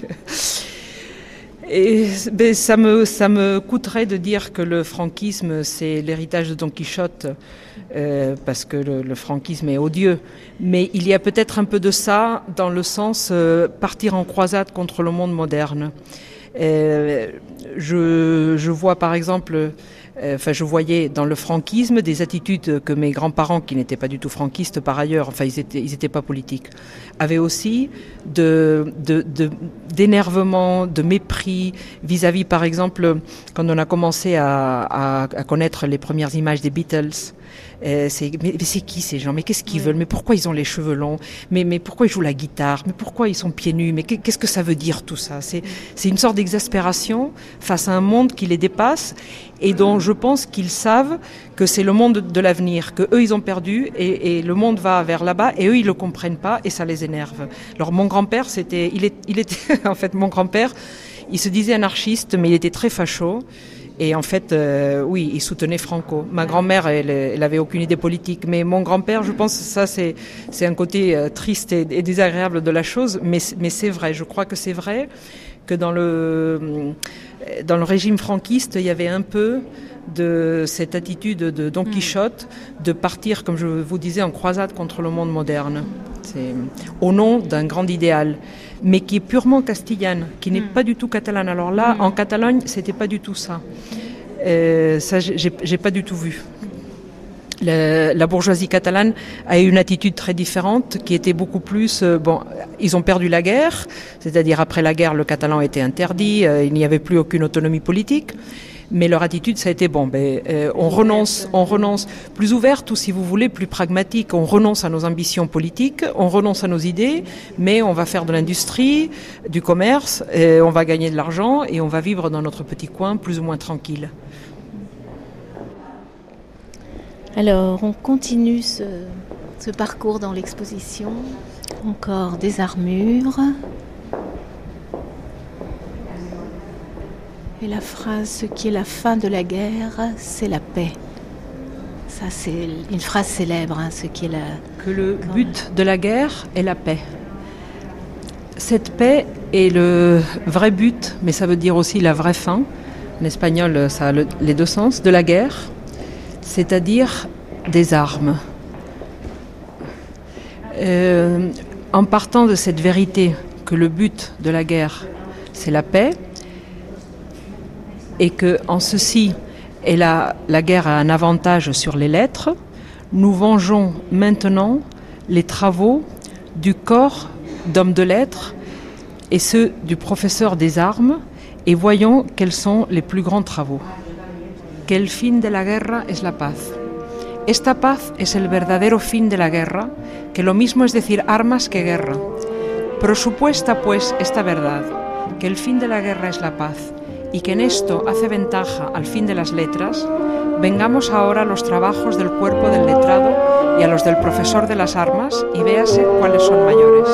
[SPEAKER 11] Et ben, ça me ça me coûterait de dire que le franquisme c'est l'héritage de Don Quichotte euh, parce que le, le franquisme est odieux. Mais il y a peut-être un peu de ça dans le sens euh, partir en croisade contre le monde moderne. Euh, je je vois par exemple. Enfin, je voyais dans le franquisme des attitudes que mes grands-parents, qui n'étaient pas du tout franquistes par ailleurs, enfin ils étaient, ils étaient pas politiques, avaient aussi de, de, de, d'énervement, de mépris vis-à-vis, par exemple, quand on a commencé à, à, à connaître les premières images des Beatles. Euh, c'est, mais, mais c'est qui ces gens? Mais qu'est-ce qu'ils oui. veulent? Mais pourquoi ils ont les cheveux longs? Mais, mais pourquoi ils jouent la guitare? Mais pourquoi ils sont pieds nus? Mais qu'est-ce que ça veut dire tout ça? C'est, c'est une sorte d'exaspération face à un monde qui les dépasse et dont je pense qu'ils savent que c'est le monde de l'avenir, que eux ils ont perdu et, et le monde va vers là-bas et eux ils le comprennent pas et ça les énerve. Alors mon grand-père, c'était, il, est, il était en fait mon grand-père, il se disait anarchiste mais il était très facho. Et en fait, euh, oui, il soutenait Franco. Ma grand-mère, elle, elle avait aucune idée politique, mais mon grand-père, je pense, ça c'est c'est un côté euh, triste et, et désagréable de la chose, mais mais c'est vrai. Je crois que c'est vrai que dans le dans le régime franquiste, il y avait un peu de cette attitude de Don Quichotte de partir, comme je vous disais, en croisade contre le monde moderne. C'est au nom d'un grand idéal, mais qui est purement castillane, qui n'est pas du tout catalane. Alors là, en Catalogne, c'était pas du tout ça. Euh, ça, j'ai, j'ai pas du tout vu. La, la bourgeoisie catalane a eu une attitude très différente, qui était beaucoup plus... Euh, bon, ils ont perdu la guerre, c'est-à-dire après la guerre, le catalan était interdit, euh, il n'y avait plus aucune autonomie politique. Mais leur attitude, ça a été bon. Ben, euh, on renonce, on renonce plus ouverte ou, si vous voulez, plus pragmatique. On renonce à nos ambitions politiques, on renonce à nos idées, mais on va faire de l'industrie, du commerce, et on va gagner de l'argent et on va vivre dans notre petit coin, plus ou moins tranquille.
[SPEAKER 4] Alors, on continue ce, ce parcours dans l'exposition. Encore des armures. Et la phrase, ce qui est la fin de la guerre, c'est la paix. Ça, c'est une phrase célèbre, hein, ce qui est la...
[SPEAKER 11] Que le but de la guerre est la paix. Cette paix est le vrai but, mais ça veut dire aussi la vraie fin. En espagnol, ça a le, les deux sens, de la guerre, c'est-à-dire des armes. Euh, en partant de cette vérité que le but de la guerre, c'est la paix, et que en ceci, et la, la guerre a un avantage sur les lettres, nous vengeons maintenant les travaux du corps d'homme de lettres et ceux du professeur des armes, et voyons quels sont les plus grands travaux. que el fin de la guerra es la paz. Esta paz es el verdadero fin de la guerra, que lo mismo es decir armas que guerra. Prosupuesta pues esta verdad, que el fin de la guerra es la paz, y que en esto hace ventaja al fin de las letras, vengamos ahora a los trabajos del cuerpo del letrado y a los del profesor de las armas, y véase cuáles son mayores.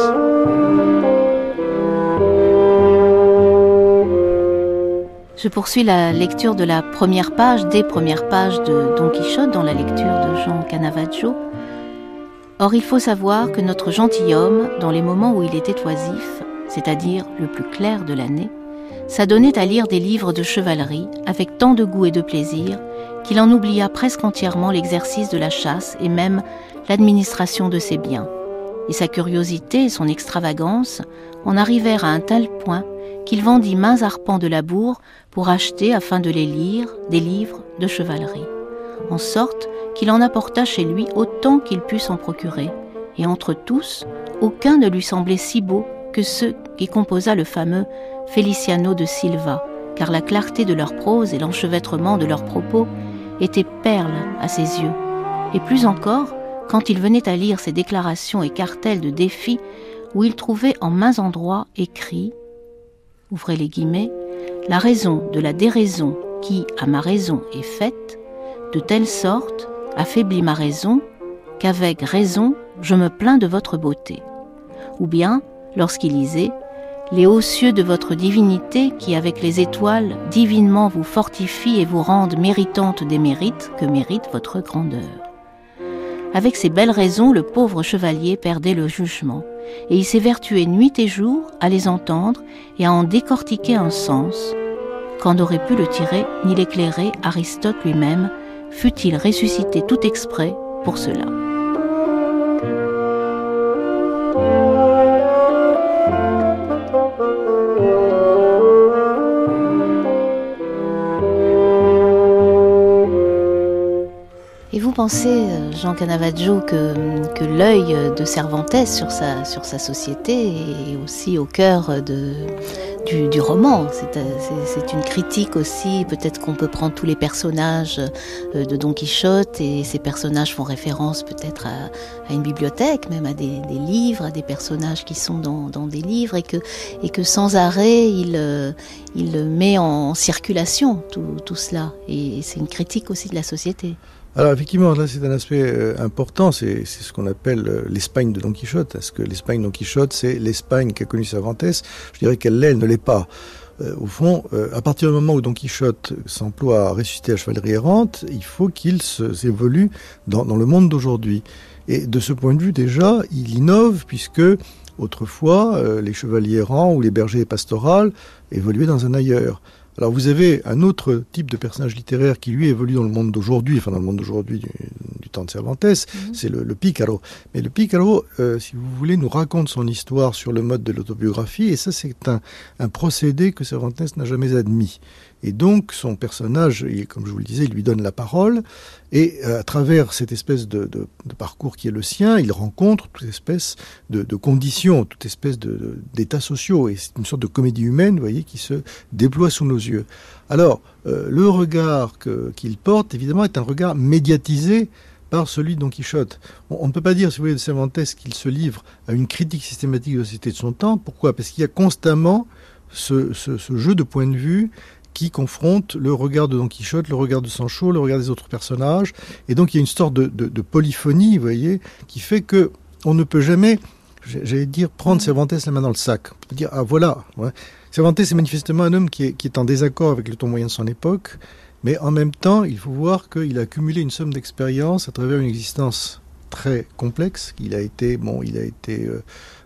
[SPEAKER 4] Je poursuis la lecture de la première page, des premières pages de Don Quichotte dans la lecture de Jean Canavaggio. Or, il faut savoir que notre gentilhomme, dans les moments où il était oisif, c'est-à-dire le plus clair de l'année, s'adonnait à lire des livres de chevalerie avec tant de goût et de plaisir qu'il en oublia presque entièrement l'exercice de la chasse et même l'administration de ses biens. Et sa curiosité et son extravagance en arrivèrent à un tel point qu'il vendit maints arpents de labour pour acheter, afin de les lire, des livres de chevalerie, en sorte qu'il en apporta chez lui autant qu'il put s'en procurer, et entre tous, aucun ne lui semblait si beau que ceux qui composa le fameux Feliciano de Silva, car la clarté de leur prose et l'enchevêtrement de leurs propos étaient perles à ses yeux, et plus encore quand il venait à lire ses déclarations et cartels de défi où il trouvait en maints endroits écrit, ouvrez les guillemets, la raison de la déraison qui, à ma raison, est faite, de telle sorte, affaiblit ma raison, qu'avec raison, je me plains de votre beauté. Ou bien, lorsqu'il lisait, les hauts cieux de votre divinité qui, avec les étoiles, divinement vous fortifient et vous rendent méritante des mérites que mérite votre grandeur. Avec ces belles raisons, le pauvre chevalier perdait le jugement, et il s'évertuait nuit et jour à les entendre et à en décortiquer un sens, qu'en n'aurait pu le tirer ni l'éclairer Aristote lui-même, fût-il ressuscité tout exprès pour cela. Et vous pensez, Jean Canavaggio, que, que l'œil de Cervantes sur sa, sur sa société est aussi au cœur de, du, du roman. C'est, c'est, c'est une critique aussi, peut-être qu'on peut prendre tous les personnages de Don Quichotte, et ces personnages font référence peut-être à, à une bibliothèque, même à des, des livres, à des personnages qui sont dans, dans des livres, et que, et que sans arrêt, il, il met en circulation tout, tout cela. Et c'est une critique aussi de la société.
[SPEAKER 1] Alors effectivement, là c'est un aspect euh, important, c'est, c'est ce qu'on appelle euh, l'Espagne de Don Quichotte. Est-ce que l'Espagne de Don Quichotte, c'est l'Espagne qu'a connue Cervantes? Je dirais qu'elle l'est, elle ne l'est pas. Euh, au fond, euh, à partir du moment où Don Quichotte s'emploie à ressusciter la chevalerie errante, il faut qu'il se, s'évolue dans, dans le monde d'aujourd'hui. Et de ce point de vue déjà, il innove, puisque autrefois, euh, les chevaliers errants ou les bergers pastoraux évoluaient dans un ailleurs. Alors vous avez un autre type de personnage littéraire qui lui évolue dans le monde d'aujourd'hui, enfin dans le monde d'aujourd'hui du, du temps de Cervantes, mmh. c'est le, le Pícaro. Mais le Pícaro, euh, si vous voulez, nous raconte son histoire sur le mode de l'autobiographie, et ça c'est un, un procédé que Cervantes n'a jamais admis. Et donc son personnage, il, comme je vous le disais, il lui donne la parole, et euh, à travers cette espèce de, de, de parcours qui est le sien, il rencontre toute espèce de, de conditions, toute espèce de, de, d'états sociaux, et c'est une sorte de comédie humaine, vous voyez, qui se déploie sous nos yeux. Alors, euh, le regard que, qu'il porte, évidemment, est un regard médiatisé par celui de Don Quichotte. On, on ne peut pas dire, si vous voulez, de Cervantes qu'il se livre à une critique systématique de la société de son temps. Pourquoi ? Parce qu'il y a constamment ce, ce, ce jeu de point de vue qui confronte le regard de Don Quichotte, le regard de Sancho, le regard des autres personnages. Et donc, il y a une sorte de, de, de polyphonie, vous voyez, qui fait que on ne peut jamais, j'allais dire, prendre Cervantes la main dans le sac. On peut dire, ah voilà. Ouais. Cervantes est manifestement un homme qui est, qui est en désaccord avec le ton moyen de son époque, mais en même temps, il faut voir qu'il a accumulé une somme d'expérience à travers une existence très complexe. Il a été, bon, il a été euh,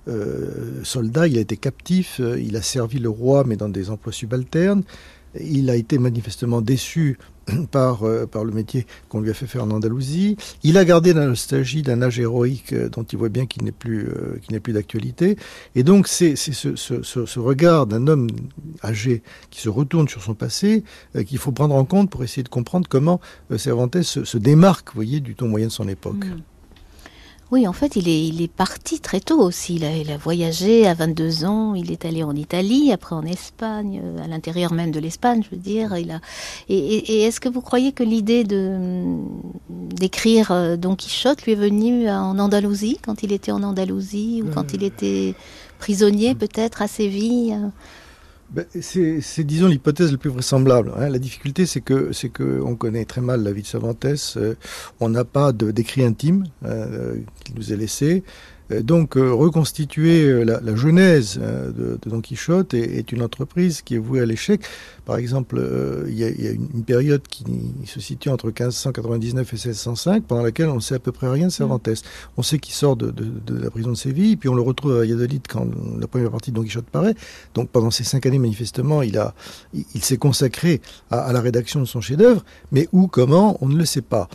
[SPEAKER 1] euh, soldat, il a été captif, euh, il a servi le roi, mais dans des emplois subalternes. Il a été manifestement déçu par, euh, par le métier qu'on lui a fait faire en Andalousie. Il a gardé la nostalgie d'un âge héroïque euh, dont il voit bien qu'il n'est plus, euh, qu'il n'est plus d'actualité. Et donc c'est, c'est ce, ce, ce, ce regard d'un homme âgé qui se retourne sur son passé euh, qu'il faut prendre en compte pour essayer de comprendre comment euh, Cervantes se, se démarque, vous voyez, du ton moyen de son époque. Mmh.
[SPEAKER 4] Oui, en fait, il est, il est parti très tôt aussi. Il a, il a voyagé à vingt-deux ans. Il est allé en Italie, après en Espagne, à l'intérieur même de l'Espagne, je veux dire. Il a... et, et, et est-ce que vous croyez que l'idée de, d'écrire Don Quichotte lui est venue en Andalousie, quand il était en Andalousie, ou quand il était prisonnier, peut-être, à Séville ?
[SPEAKER 1] Ben, c'est, c'est, disons, l'hypothèse la plus vraisemblable. Hein. La difficulté, c'est que, c'est que on connaît très mal la vie de Cervantes. Euh, on n'a pas de, d'écrit intime euh, qu'il nous ait laissé. Euh, donc, euh, reconstituer la, la genèse euh, de, de Don Quichotte est, est une entreprise qui est vouée à l'échec. Par exemple, euh, il y a, il y a une, une période qui se situe entre quinze cent quatre-vingt-dix-neuf et seize cent cinq, pendant laquelle on ne sait à peu près rien de Cervantes. Mmh. On sait qu'il sort de, de, de la prison de Séville, puis on le retrouve à Valladolid quand la première partie de Don Quichotte paraît. Donc, pendant ces cinq années, manifestement, il, a, il, il s'est consacré à, à la rédaction de son chef-d'œuvre, mais où, comment, on ne le sait pas.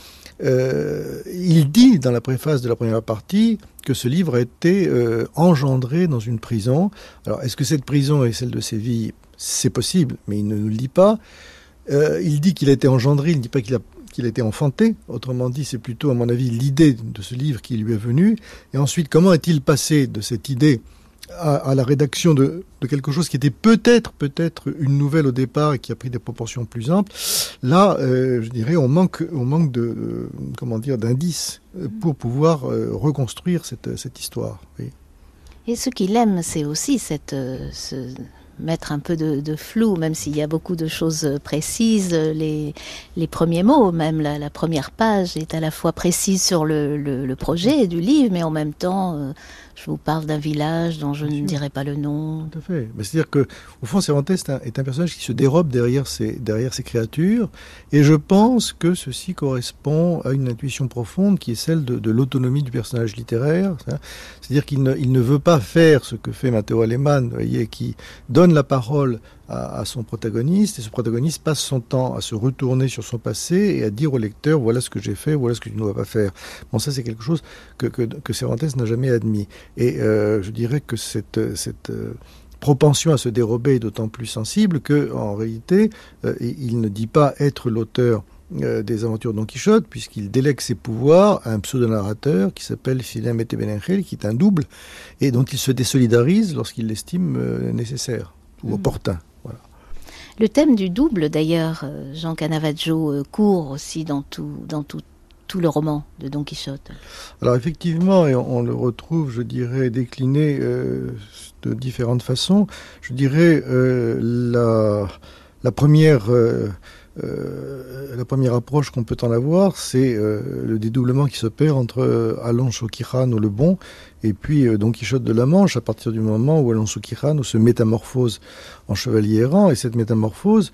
[SPEAKER 1] Euh, il dit dans la préface de la première partie que ce livre a été euh, engendré dans une prison. Alors, est-ce que cette prison est celle de Séville ? C'est possible, mais il ne nous le dit pas. Euh, il dit qu'il a été engendré, il ne dit pas qu'il a, qu'il a été enfanté. Autrement dit, c'est plutôt, à mon avis, l'idée de ce livre qui lui est venue. Et ensuite, comment est-il passé de cette idée à, à la rédaction de, de quelque chose qui était peut-être, peut-être une nouvelle au départ et qui a pris des proportions plus amples. Là, euh, je dirais, on manque, on manque de, euh, comment dire, d'indices pour pouvoir euh, reconstruire cette, cette histoire. Oui.
[SPEAKER 4] Et ce qu'il aime, c'est aussi cette, euh, ce, mettre un peu de, de flou, même s'il y a beaucoup de choses précises. Les, les premiers mots, même la, la première page, est à la fois précise sur le, le, le projet du livre, mais en même temps, euh, je vous parle d'un village dont je Bien ne sûr. dirai pas le nom.
[SPEAKER 1] Tout à fait. Mais c'est-à-dire que, au fond, Cervantes est un, est un personnage qui se dérobe derrière ces, derrière ces créatures, et je pense que ceci correspond à une intuition profonde qui est celle de, de l'autonomie du personnage littéraire. C'est-à-dire qu'il ne, il ne veut pas faire ce que fait Matteo Alemann, vous voyez, qui donne la parole à, à son protagoniste, et ce protagoniste passe son temps à se retourner sur son passé et à dire au lecteur, voilà ce que j'ai fait, voilà ce que tu ne dois pas faire. Bon, ça c'est quelque chose que, que, que Cervantes n'a jamais admis. Et euh, je dirais que cette, cette euh, propension à se dérober est d'autant plus sensible que, en réalité, euh, il ne dit pas être l'auteur euh, des aventures de Don Quichotte, puisqu'il délègue ses pouvoirs à un pseudo-narrateur qui s'appelle Philem Etebenengel, qui est un double, et dont il se désolidarise lorsqu'il l'estime euh, nécessaire ou mmh. opportun. Voilà.
[SPEAKER 4] Le thème du double, d'ailleurs, Jean Canavaggio, euh, court aussi dans tout, dans tout tout le roman de Don Quichotte.
[SPEAKER 1] Alors effectivement, et on, on le retrouve, je dirais, décliné euh, de différentes façons. Je dirais euh, la, la première euh, euh, la première approche qu'on peut en avoir, c'est euh, le dédoublement qui s'opère entre euh, Alonso Quijano le Bon et puis euh, Don Quichotte de la Manche, à partir du moment où Alonso Quijano se métamorphose en chevalier errant, et cette métamorphose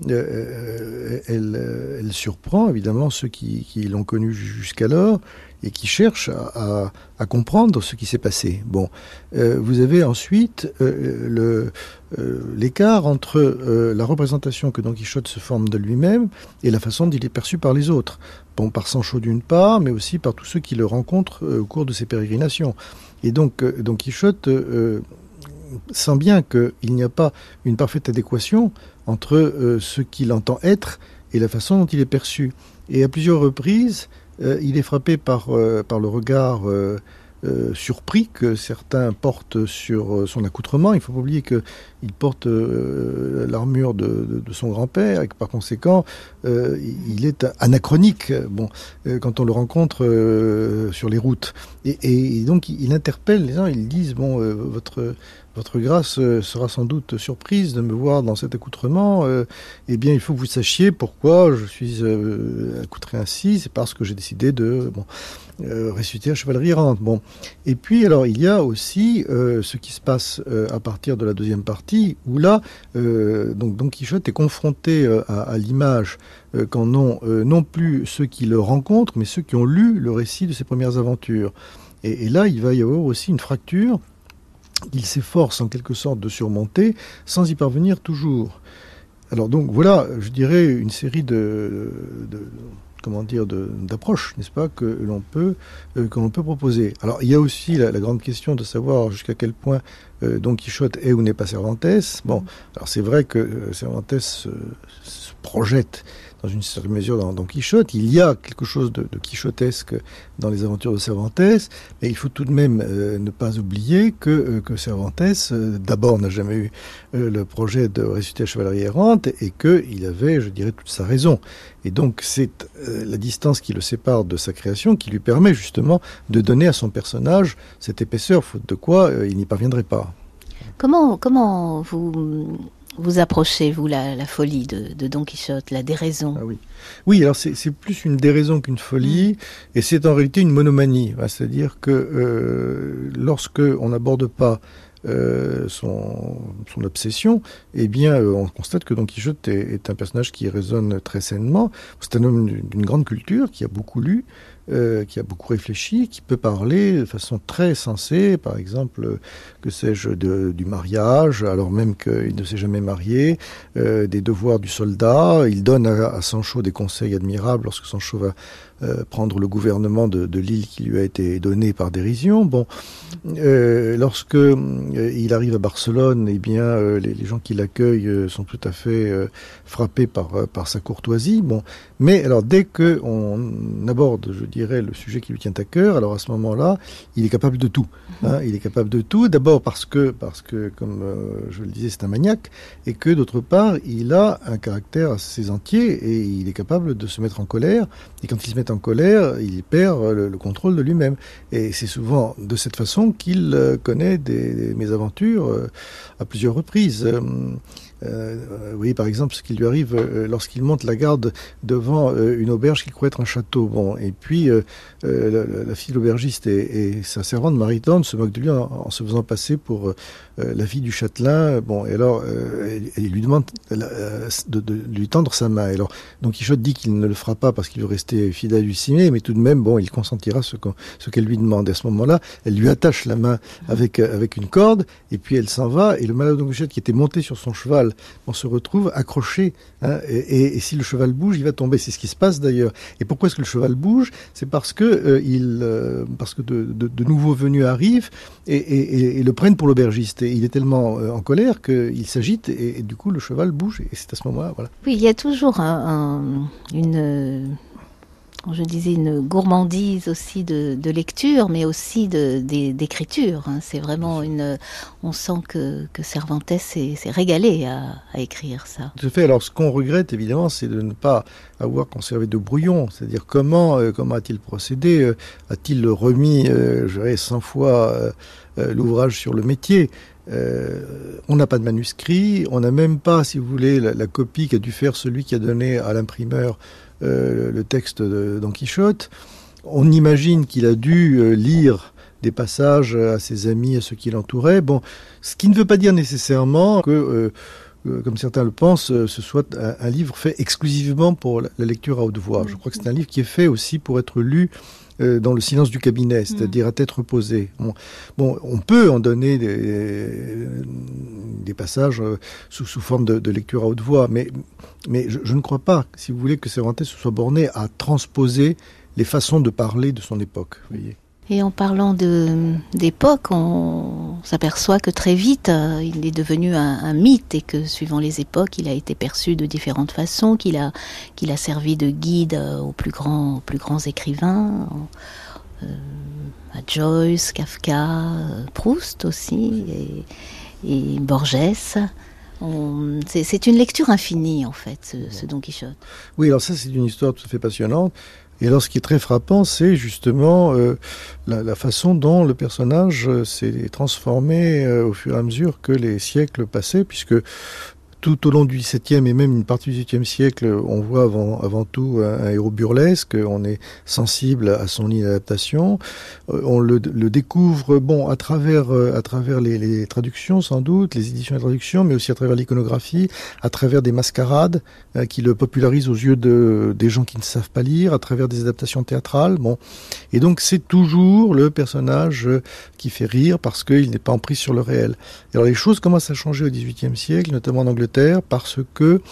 [SPEAKER 1] Euh, elle, elle surprend évidemment ceux qui, qui l'ont connu jusqu'alors et qui cherchent à, à, à comprendre ce qui s'est passé. Bon, euh, vous avez ensuite euh, le, euh, l'écart entre euh, la représentation que Don Quichotte se forme de lui-même et la façon dont il est perçu par les autres. Bon, par Sancho d'une part, mais aussi par tous ceux qui le rencontrent euh, au cours de ses pérégrinations. Et donc, euh, Don Quichotte euh, sent bien qu'il n'y a pas une parfaite adéquation entre euh, ce qu'il entend être et la façon dont il est perçu. Et à plusieurs reprises, euh, il est frappé par, euh, par le regard euh, euh, surpris que certains portent sur euh, son accoutrement. Il ne faut pas oublier qu'il porte euh, l'armure de, de, de son grand-père et que par conséquent, euh, il est anachronique bon, euh, quand on le rencontre euh, sur les routes. Et, et, et donc, il interpelle les gens, ils disent, bon, euh, votre... Votre grâce sera sans doute surprise de me voir dans cet accoutrement. Euh, eh bien, il faut que vous sachiez pourquoi je suis euh, accoutré ainsi. C'est parce que j'ai décidé de bon, euh, ressusciter la chevalerie errante. Bon. Et puis, alors, il y a aussi euh, ce qui se passe euh, à partir de la deuxième partie, où là, euh, donc Don Quichotte est confronté euh, à, à l'image euh, qu'en ont euh, non plus ceux qui le rencontrent, mais ceux qui ont lu le récit de ses premières aventures. Et, et là, il va y avoir aussi une fracture qu'il s'efforce en quelque sorte de surmonter sans y parvenir toujours. Alors donc voilà, je dirais une série de, de comment dire, de, d'approches, n'est-ce pas, que l'on peut euh, que l'on peut proposer. Alors il y a aussi la, la grande question de savoir jusqu'à quel point euh, Don Quichotte est ou n'est pas Cervantes. Bon, alors c'est vrai que euh, Cervantes se, se projette dans une certaine mesure dans Don Quichotte. Il y a quelque chose de, de quixotesque dans les aventures de Cervantes, mais il faut tout de même euh, ne pas oublier que, euh, que Cervantes, euh, d'abord, n'a jamais eu euh, le projet de ressusciter la chevalerie errante et qu'il avait, je dirais, toute sa raison. Et donc, c'est euh, la distance qui le sépare de sa création qui lui permet justement de donner à son personnage cette épaisseur, faute de quoi euh, il n'y parviendrait pas.
[SPEAKER 4] Comment, comment vous, vous approchez, vous, la, la folie de, de Don Quichotte, la déraison?
[SPEAKER 1] Ah oui. Oui, alors c'est, c'est plus une déraison qu'une folie, mmh. et c'est en réalité une monomanie. C'est-à-dire que euh, lorsque on n'aborde pas euh, son, son obsession, eh bien, euh, on constate que Don Quichotte est, est un personnage qui résonne très sainement. C'est un homme d'une grande culture, qui a beaucoup lu, Euh, qui a beaucoup réfléchi, qui peut parler de façon très sensée, par exemple, euh, que sais-je, de, du mariage, alors même qu'il ne s'est jamais marié, euh, des devoirs du soldat. Il donne à, à Sancho des conseils admirables lorsque Sancho va euh, prendre le gouvernement de, de l'île qui lui a été donné par dérision. Bon, euh, lorsque euh, il arrive à Barcelone, eh bien, euh, les, les gens qui l'accueillent euh, sont tout à fait euh, frappés par, euh, par sa courtoisie. Bon, mais alors dès que on aborde, je dirais, le sujet qui lui tient à cœur, alors à ce moment-là, il est capable de tout. Hein, il est capable de tout, d'abord parce que, parce que comme euh, je le disais, c'est un maniaque, et que d'autre part, il a un caractère assez entier, et il est capable de se mettre en colère, et quand il se met en colère, il perd le, le contrôle de lui-même. Et c'est souvent de cette façon qu'il euh, connaît des, des mésaventures euh, à plusieurs reprises. Euh, Euh, vous voyez par exemple ce qui lui arrive euh, lorsqu'il monte la garde devant euh, une auberge qui croit être un château. Bon, et puis euh, euh, la, la fille de l'aubergiste et, et sa servante Maritorne se moquent de lui en, en se faisant passer pour euh, la fille du châtelain. Bon, et alors euh, elle, elle lui demande euh, de, de, de lui tendre sa main. Et alors Don Quichotte dit qu'il ne le fera pas parce qu'il veut rester fidèle à Dulcinée, mais tout de même, bon, il consentira ce, ce qu'elle lui demande. Et à ce moment-là, elle lui attache la main avec avec une corde, et puis elle s'en va. Et le malade Don Quichotte, qui était monté sur son cheval, on se retrouve accroché, hein, et, et, et si le cheval bouge, il va tomber. C'est ce qui se passe d'ailleurs. Et pourquoi est-ce que le cheval bouge? C'est parce que euh, il, euh, parce que de, de, de nouveaux venus arrivent et, et, et le prennent pour l'aubergiste. Et il est tellement euh, en colère qu'il s'agite, et, et du coup le cheval bouge. Et c'est à ce moment-là, voilà.
[SPEAKER 4] Oui, il y a toujours un, un, une je disais, une gourmandise aussi de, de lecture, mais aussi de, de, d'écriture. Hein. C'est vraiment une... On sent que, que Cervantes s'est, s'est régalé à, à écrire ça.
[SPEAKER 1] Tout à fait. Alors, ce qu'on regrette, évidemment, c'est de ne pas avoir conservé de brouillon. C'est-à-dire, comment, euh, comment a-t-il procédé euh, A-t-il remis, euh, je dirais, cent fois euh, euh, l'ouvrage sur le métier? Euh, on n'a pas de manuscrit, on n'a même pas, si vous voulez, la, la copie qu'a dû faire celui qui a donné à l'imprimeur euh, le texte de Don Quichotte. On imagine qu'il a dû euh, lire des passages à ses amis, à ceux qui l'entouraient. Bon, ce qui ne veut pas dire nécessairement que, euh, euh, comme certains le pensent, euh, ce soit un, un livre fait exclusivement pour la, la lecture à haute voix. Je crois que c'est un livre qui est fait aussi pour être lu Euh, dans le silence du cabinet, c'est-à-dire à tête reposée. Bon, bon, on peut en donner des, des passages euh, sous, sous forme de, de lecture à haute voix, mais, mais je, je ne crois pas, si vous voulez, que Cervantes se soit borné à transposer les façons de parler de son époque. Vous voyez.
[SPEAKER 4] Et en parlant de, d'époque, on s'aperçoit que très vite, euh, il est devenu un, un mythe et que, suivant les époques, il a été perçu de différentes façons, qu'il a, qu'il a servi de guide aux plus grands, aux plus grands écrivains, euh, à Joyce, Kafka, Proust aussi, et, et Borges. On, c'est, c'est une lecture infinie, en fait, ce, ce Don Quichotte.
[SPEAKER 1] Oui, alors ça, c'est une histoire tout à fait passionnante. Et alors, ce qui est très frappant, c'est justement euh, la, la façon dont le personnage euh, s'est transformé euh, au fur et à mesure que les siècles passaient, puisque tout au long du dix-septième et même une partie du dix-huitième siècle, on voit avant, avant tout un, un héros burlesque, on est sensible à son inadaptation, euh, on le, le découvre bon à travers, euh, à travers les, les traductions sans doute, les éditions et traductions, mais aussi à travers l'iconographie, à travers des mascarades euh, qui le popularisent aux yeux de, des gens qui ne savent pas lire, à travers des adaptations théâtrales. Bon, et donc c'est toujours le personnage euh, qui fait rire parce qu'il n'est pas en prise sur le réel. Et alors les choses commencent à changer au dix-huitième siècle, notamment en Angleterre, parce que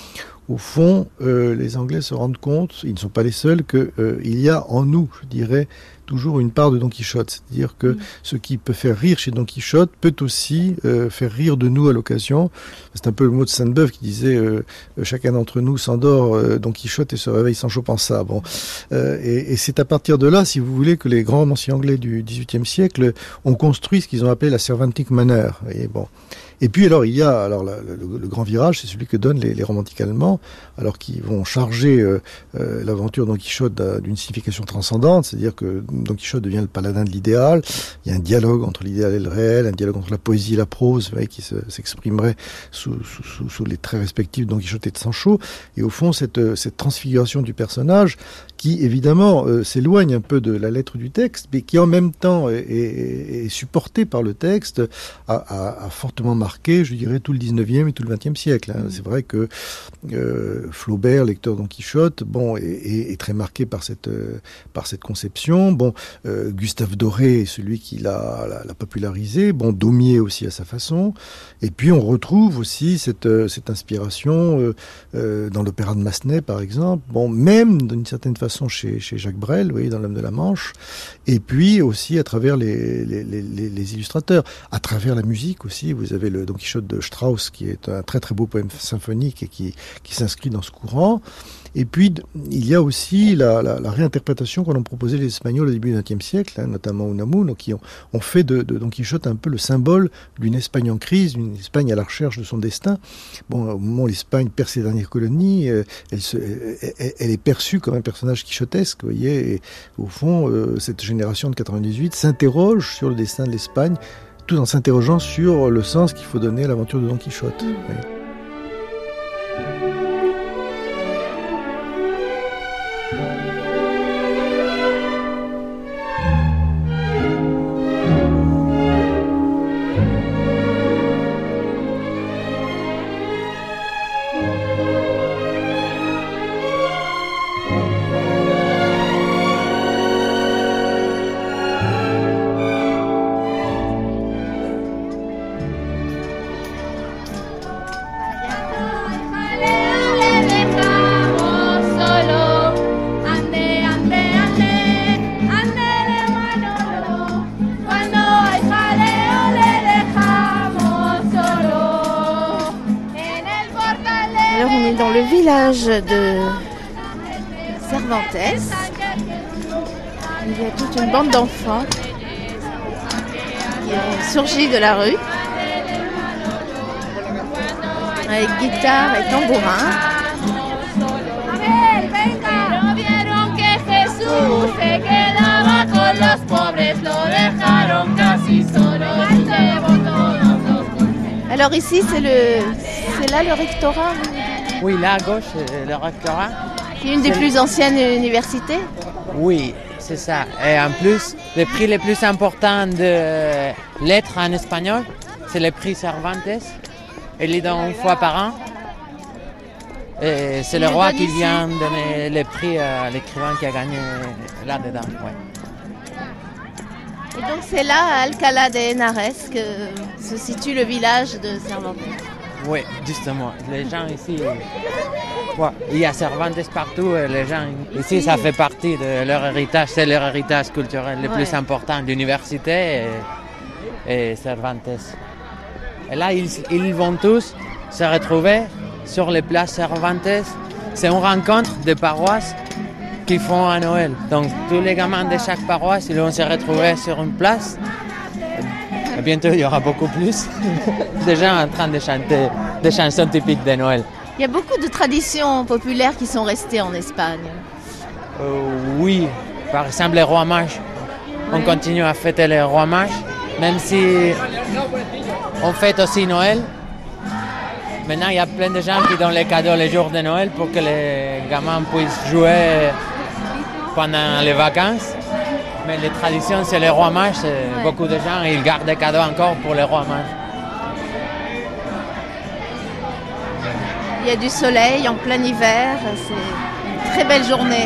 [SPEAKER 1] au fond, euh, les Anglais se rendent compte, ils ne sont pas les seuls, qu'il euh, y a en nous, je dirais, toujours une part de Don Quichotte. C'est-à-dire que mmh. ce qui peut faire rire chez Don Quichotte peut aussi euh, faire rire de nous à l'occasion. C'est un peu le mot de Sainte-Beuve qui disait euh, « Chacun d'entre nous s'endort euh, Don Quichotte et se réveille Sancho Panza ». Bon. Euh, et, et c'est à partir de là, si vous voulez, que les grands romanciers anglais du dix-huitième siècle ont construit ce qu'ils ont appelé la Cervantic Manner. Et bon. Et puis alors il y a alors la, le, le grand virage, c'est celui que donnent les, les romantiques allemands, alors qu'ils vont charger euh, euh, l'aventure Don Quichotte d'une signification transcendante, c'est-à-dire que Don Quichotte devient le paladin de l'idéal. Il y a un dialogue entre l'idéal et le réel, un dialogue entre la poésie et la prose, vous voyez, qui se, s'exprimerait sous, sous, sous, sous les traits respectifs de Don Quichotte et de Sancho. Et au fond, cette, cette transfiguration du personnage, qui évidemment euh, s'éloigne un peu de la lettre du texte, mais qui en même temps est, est, est supportée par le texte, a, a, a fortement marqué, je dirais, tout le dix-neuvième et tout le vingtième siècle. Hein. Mmh. C'est vrai que euh, Flaubert, lecteur Don Quichotte, bon, est, est, est très marqué par cette, euh, par cette conception. Bon, euh, Gustave Doré est celui qui l'a, l'a, l'a popularisé. Bon, Daumier aussi à sa façon. Et puis on retrouve aussi cette, euh, cette inspiration euh, euh, dans l'opéra de Massenet, par exemple. Bon, même d'une certaine façon chez, chez Jacques Brel, vous voyez, dans L'Homme de la Manche, et puis aussi à travers les, les, les, les illustrateurs, à travers la musique aussi. Vous avez le Don Quichotte de Strauss, qui est un très très beau poème symphonique et qui, qui s'inscrit dans ce courant. Et puis, il y a aussi la, la, la réinterprétation qu'on a proposé les Espagnols au début du vingtième siècle, hein, notamment Unamuno, qui ont, ont fait de, de Don Quichotte un peu le symbole d'une Espagne en crise, d'une Espagne à la recherche de son destin. Bon, au moment où l'Espagne perd ses dernières colonies, euh, elle, se, elle, elle est perçue comme un personnage quichotesque, vous voyez, et au fond, euh, cette génération de quatre-vingt-dix-huit s'interroge sur le destin de l'Espagne, tout en s'interrogeant sur le sens qu'il faut donner à l'aventure de Don Quichotte. Oui.
[SPEAKER 8] De Cervantes. Il y a toute une bande d'enfants qui ont surgi de la rue avec guitare et tambourin. Alors ici c'est le c'est là le rectorat.
[SPEAKER 9] Oui, là à gauche, le rectorat.
[SPEAKER 8] C'est une des c'est plus anciennes universités.
[SPEAKER 9] Oui, c'est ça. Et en plus, le prix le plus important de lettres en espagnol, c'est le prix Cervantes. Il est donné une fois par an. Et c'est Il le roi qui ici. vient donner le prix à l'écrivain qui a gagné là-dedans. Ouais.
[SPEAKER 8] Et donc c'est là, à Alcalá de Henares, que se situe le village de Cervantes.
[SPEAKER 9] Oui, justement. Les gens ici, ouais, il y a Cervantes partout. Et les gens ici, ça fait partie de leur héritage. C'est leur héritage culturel le ouais. plus important, l'université et, et Cervantes. Et là, ils, ils vont tous se retrouver sur les places Cervantes. C'est une rencontre de paroisses qu'ils font à Noël. Donc, tous les gamins de chaque paroisse, ils vont se retrouver sur une place. Et bientôt, il y aura beaucoup plus de gens en train de chanter des chansons typiques de Noël.
[SPEAKER 8] Il y a beaucoup de traditions populaires qui sont restées en Espagne.
[SPEAKER 9] Euh, oui, par exemple, les rois mages. Oui. On continue à fêter les rois mages, même si on fête aussi Noël. Maintenant, il y a plein de gens qui donnent les cadeaux les jours de Noël pour que les gamins puissent jouer pendant les vacances. Mais les traditions, c'est les rois mages. C'est ouais. Beaucoup de gens, ils gardent des cadeaux encore pour les rois mages.
[SPEAKER 8] Il y a du soleil en plein hiver. C'est une très belle journée.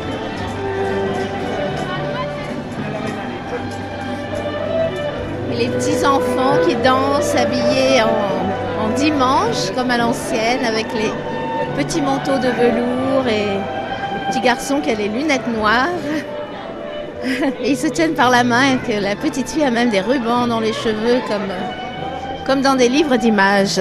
[SPEAKER 8] Il est petits enfants qui dansent habillés en, en dimanche, comme à l'ancienne, avec les petits manteaux de velours et le petit garçon qui a les lunettes noires. Et ils se tiennent par la main et que la petite fille a même des rubans dans les cheveux comme, comme dans des livres d'images.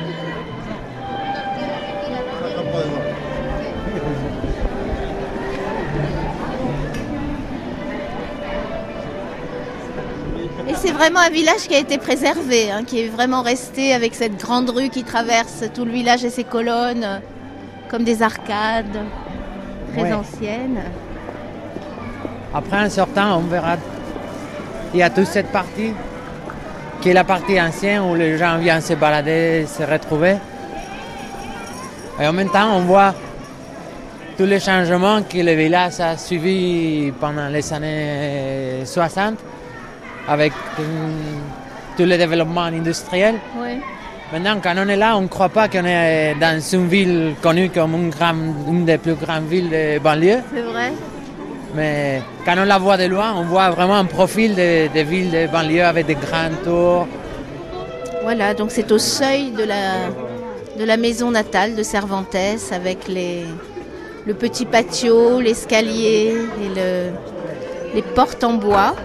[SPEAKER 8] Et c'est vraiment un village qui a été préservé, hein, qui est vraiment resté avec cette grande rue qui traverse tout le village et ses colonnes, comme des arcades très ouais. anciennes.
[SPEAKER 9] Après un certain temps, on verra. Il y a toute cette partie qui est la partie ancienne où les gens viennent se balader, se retrouver. Et en même temps, on voit tous les changements que le village a suivis pendant les années soixante avec tous les développements industriels.
[SPEAKER 8] Oui.
[SPEAKER 9] Maintenant, quand on est là, on ne croit pas qu'on est dans une ville connue comme une, grande, une des plus grandes villes de banlieue.
[SPEAKER 8] C'est vrai.
[SPEAKER 9] Mais quand on la voit de loin, on voit vraiment un profil de, de villes de banlieue avec des grandes tours.
[SPEAKER 8] Voilà, donc c'est au seuil de la, de la maison natale de Cervantes avec les, le petit patio, l'escalier et le, les portes en bois.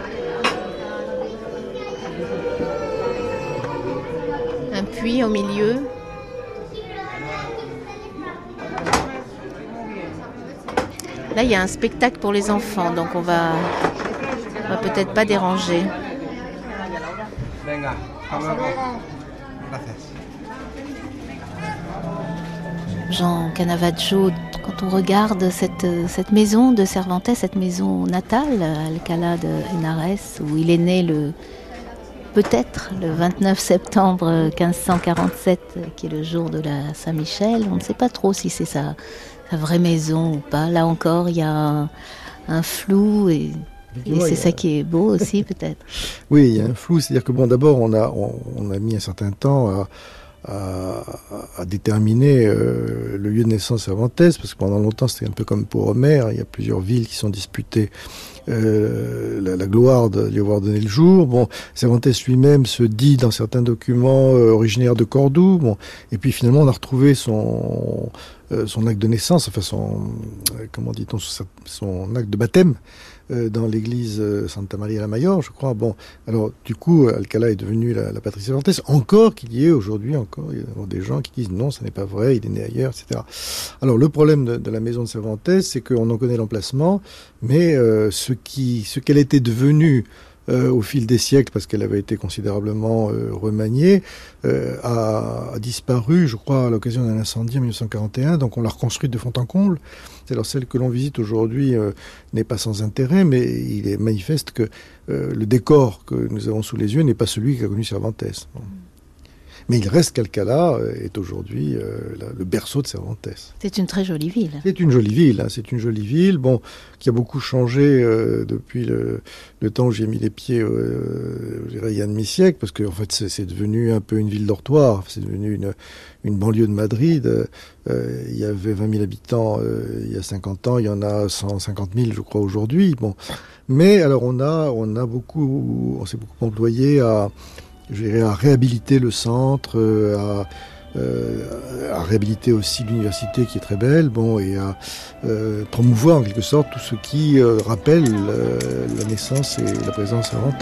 [SPEAKER 8] Un puits au milieu. Là, il y a un spectacle pour les enfants, donc on va, on va peut-être pas déranger. Jean Canavaggio, quand on regarde cette, cette maison de Cervantes, cette maison natale, Alcalá de Henares, où il est né le, peut-être le vingt-neuf septembre quinze cent quarante-sept, qui est le jour de la Saint-Michel, on ne sait pas trop si c'est ça. Sa vraie maison ou pas. Là encore, il y a un, un flou et, et c'est ça qui est beau aussi, peut-être.
[SPEAKER 1] Oui, il y a un flou. C'est-à-dire que, bon, d'abord, on a, on, on a mis un certain temps à, à, à déterminer euh, le lieu de naissance Cervantes, parce que pendant longtemps, c'était un peu comme pour Homère. Il y a plusieurs villes qui sont disputées euh, la, la gloire de lui avoir donné le jour. Bon, Cervantes lui-même se dit dans certains documents euh, originaire de Cordoue. Bon, et puis finalement, on a retrouvé son... Euh, son acte de naissance, enfin son, euh, comment dit-on, son, son acte de baptême euh, dans l'église euh, Santa Maria la Mayor, je crois. Bon, alors du coup, Alcalá est devenu la, la patrie Cervantes. Encore qu'il y ait aujourd'hui encore il y a des gens qui disent non, ça n'est pas vrai, il est né ailleurs, et cetera. Alors le problème de, de la maison de Cervantes, c'est qu'on en connaît l'emplacement, mais euh, ce qui, ce qu'elle était devenue Euh, au fil des siècles, parce qu'elle avait été considérablement euh, remaniée, euh, a, a disparu, je crois, à l'occasion d'un incendie en dix-neuf cent quarante et un, donc on l'a reconstruite de fond en comble. Alors celle que l'on visite aujourd'hui euh, n'est pas sans intérêt, mais il est manifeste que euh, le décor que nous avons sous les yeux n'est pas celui qu'a connu Cervantes. Bon. Mais il reste qu'Alcalá est aujourd'hui euh, le berceau de Cervantes.
[SPEAKER 8] C'est une très jolie ville.
[SPEAKER 1] C'est une jolie ville, hein, c'est une jolie ville, bon, qui a beaucoup changé euh, depuis le, le temps où j'ai mis les pieds, euh, je dirais, il y a un demi-siècle, parce que en fait, c'est, c'est devenu un peu une ville dortoir, c'est devenu une, une banlieue de Madrid. Euh, il y avait vingt mille habitants euh, il y a cinquante ans, il y en a cent cinquante mille, je crois, aujourd'hui. Bon, mais alors on a, on a beaucoup, on s'est beaucoup employé à je dirais, à réhabiliter le centre, euh, à, euh, à réhabiliter aussi l'université qui est très belle, bon, et à euh, promouvoir en quelque sorte tout ce qui euh, rappelle euh, la naissance et la présence Cervantes.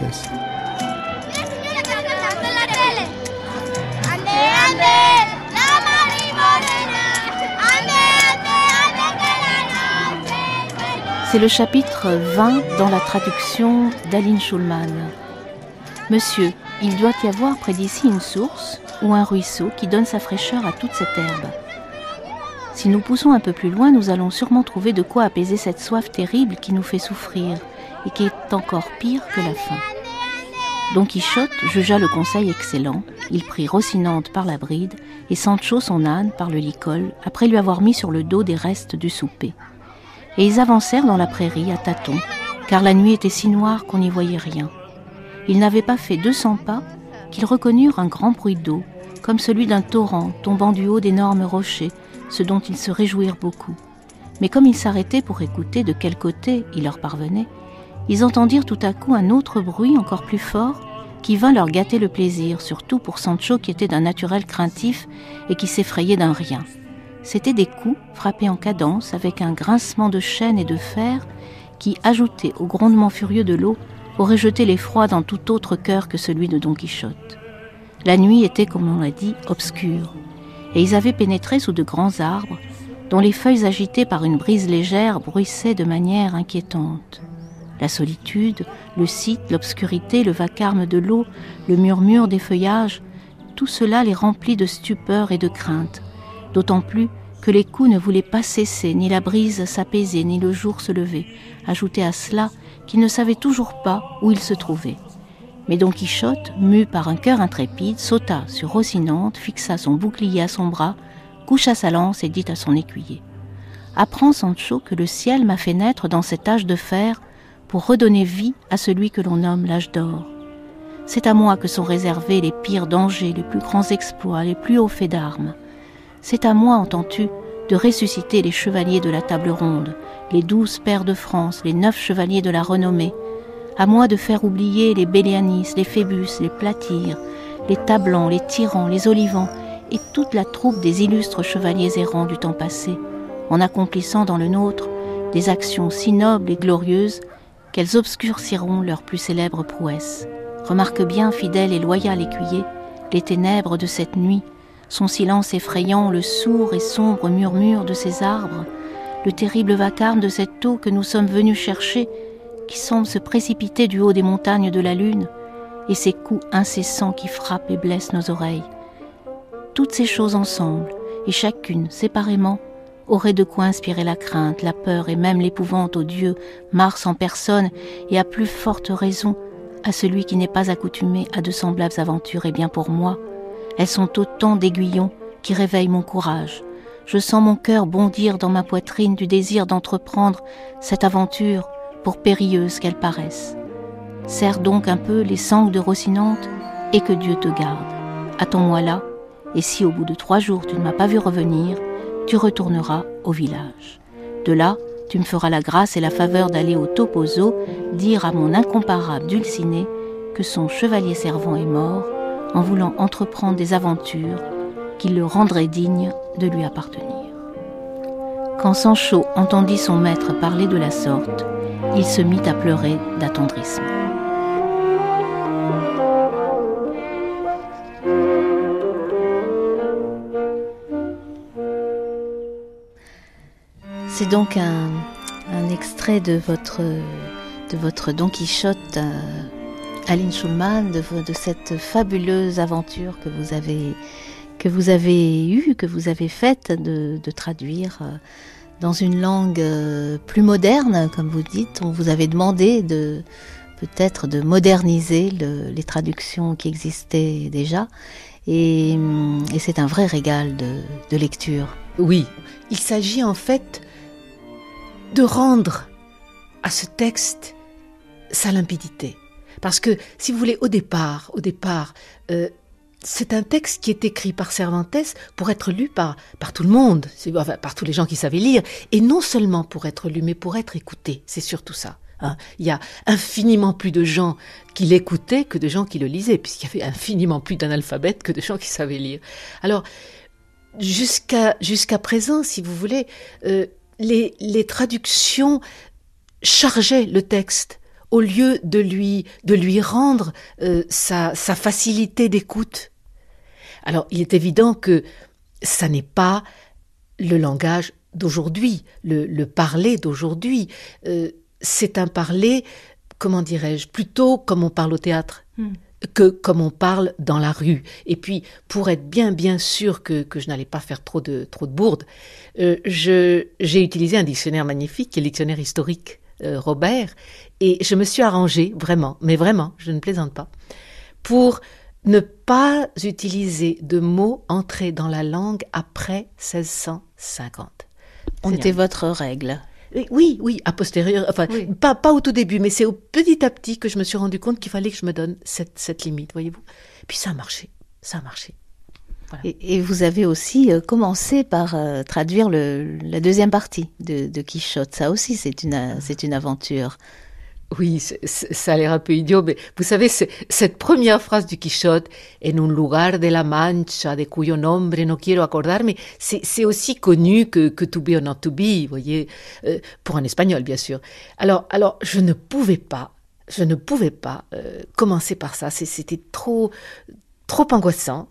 [SPEAKER 4] C'est le chapitre vingt dans la traduction d'Aline Schulman. Monsieur, il doit y avoir près d'ici une source ou un ruisseau qui donne sa fraîcheur à toute cette herbe. Si nous poussons un peu plus loin, nous allons sûrement trouver de quoi apaiser cette soif terrible qui nous fait souffrir et qui est encore pire que la faim. Don Quichotte jugea le conseil excellent, il prit Rocinante par la bride et Sancho son âne par le licol, après lui avoir mis sur le dos des restes du souper. Et ils avancèrent dans la prairie à tâtons, car la nuit était si noire qu'on n'y voyait rien. Ils n'avaient pas fait deux cents pas qu'ils reconnurent un grand bruit d'eau, comme celui d'un torrent tombant du haut d'énormes rochers, ce dont ils se réjouirent beaucoup. Mais comme ils s'arrêtaient pour écouter de quel côté il leur parvenait, ils entendirent tout à coup un autre bruit encore plus fort qui vint leur gâter le plaisir, surtout pour Sancho qui était d'un naturel craintif et qui s'effrayait d'un rien. C'étaient des coups frappés en cadence avec un grincement de chaîne et de fer qui, ajouté au grondement furieux de l'eau, aurait jeté l'effroi dans tout autre cœur que celui de Don Quichotte. La nuit était, comme on l'a dit, obscure, et ils avaient pénétré sous de grands arbres, dont les feuilles agitées par une brise légère bruissaient de manière inquiétante. La solitude, le site, l'obscurité, le vacarme de l'eau, le murmure des feuillages, tout cela les remplit de stupeur et de crainte, d'autant plus que les coups ne voulaient pas cesser, ni la brise s'apaiser, ni le jour se lever. Ajoutez à cela qu'ils ne savaient toujours pas où ils se trouvaient. Mais Don Quichotte, mu par un cœur intrépide, sauta sur Rocinante, fixa son bouclier à son bras, coucha sa lance et dit à son écuyer : « Apprends, Sancho, que le ciel m'a fait naître dans cet âge de fer pour redonner vie à celui que l'on nomme l'âge d'or. C'est à moi que sont réservés les pires dangers, les plus grands exploits, les plus hauts faits d'armes. C'est à moi, entends-tu, de ressusciter les chevaliers de la table ronde, les douze pairs de France, les neuf chevaliers de la renommée. À moi de faire oublier les Bélianis, les Phébus, les Platires, les Tablans, les Tyrans, les Olivans et toute la troupe des illustres chevaliers errants du temps passé, en accomplissant dans le nôtre des actions si nobles et glorieuses qu'elles obscurciront leurs plus célèbres prouesses. Remarque bien, fidèle et loyal écuyer, les ténèbres de cette nuit, son silence effrayant, le sourd et sombre murmure de ces arbres, le terrible vacarme de cette eau que nous sommes venus chercher, qui semble se précipiter du haut des montagnes de la lune, et ces coups incessants qui frappent et blessent nos oreilles. Toutes ces choses ensemble, et chacune séparément, auraient de quoi inspirer la crainte, la peur et même l'épouvante au Dieu, Mars en personne, et à plus forte raison à celui qui n'est pas accoutumé à de semblables aventures. Et bien pour moi, elles sont autant d'aiguillons qui réveillent mon courage. Je sens mon cœur bondir dans ma poitrine du désir d'entreprendre cette aventure, pour périlleuse qu'elle paraisse. Serre donc un peu les sangles de Rocinante et que Dieu te garde. Attends-moi là, et si au bout de trois jours tu ne m'as pas vu revenir, tu retourneras au village. De là, tu me feras la grâce et la faveur d'aller au Toboso dire à mon incomparable Dulcinée que son chevalier servant est mort en voulant entreprendre des aventures qui le rendraient digne de lui appartenir. Quand Sancho entendit son maître parler de la sorte, il se mit à pleurer d'attendrissement. C'est donc un, un extrait de votre, de votre Don Quichotte, euh, Aline Schulman, de, de cette fabuleuse aventure que vous avez, que vous avez eue, que vous avez faite, de, de traduire euh, dans une langue euh, plus moderne, comme vous dites. On vous avait demandé de peut-être de moderniser le, les traductions qui existaient déjà, et, et c'est un vrai régal de, de lecture.
[SPEAKER 12] Oui, il s'agit en fait de rendre à ce texte sa limpidité. Parce que, si vous voulez, au départ, au départ, euh, c'est un texte qui est écrit par Cervantes pour être lu par, par tout le monde, enfin, par tous les gens qui savaient lire, et non seulement pour être lu, mais pour être écouté. C'est surtout ça. Hein. Il y a infiniment plus de gens qui l'écoutaient que de gens qui le lisaient, puisqu'il y avait infiniment plus d'analphabètes que de gens qui savaient lire. Alors, jusqu'à, jusqu'à présent, si vous voulez, euh, les, les traductions chargeaient le texte au lieu de lui, de lui rendre euh, sa, sa facilité d'écoute. Alors, il est évident que ça n'est pas le langage d'aujourd'hui, le, le parler d'aujourd'hui. Euh, c'est un parler, comment dirais-je, plutôt comme on parle au théâtre. Mm. que comme on parle dans la rue. Et puis, pour être bien, bien sûr que, que je n'allais pas faire trop de, trop de bourdes, euh, je, j'ai utilisé un dictionnaire magnifique, qui est le dictionnaire historique euh, Robert, et je me suis arrangée, vraiment, mais vraiment, je ne plaisante pas, pour ne pas utiliser de mots entrés dans la langue après seize cent cinquante.
[SPEAKER 4] On C'était votre règle.
[SPEAKER 12] Oui, oui, a posteriori, enfin, oui. Pas, pas au tout début, mais c'est au petit à petit que je me suis rendu compte qu'il fallait que je me donne cette, cette limite, voyez-vous. Puis ça a marché, ça a marché.
[SPEAKER 4] Voilà. Et, et vous avez aussi euh, commencé par euh, traduire le, la deuxième partie de, de Quichotte. Ça aussi, c'est une, c'est une aventure.
[SPEAKER 12] Oui, c'est, c'est, ça a l'air un peu idiot, mais vous savez, c'est, cette première phrase du Quichotte, « En un lugar de la Mancha, de cuyo nombre no quiero acordarme », c'est, c'est aussi connu que, que « to be or not to be », vous voyez, euh, pour un espagnol, bien sûr. Alors, alors, je ne pouvais pas, je ne pouvais pas euh, commencer par ça, c'est, c'était trop, trop angoissant,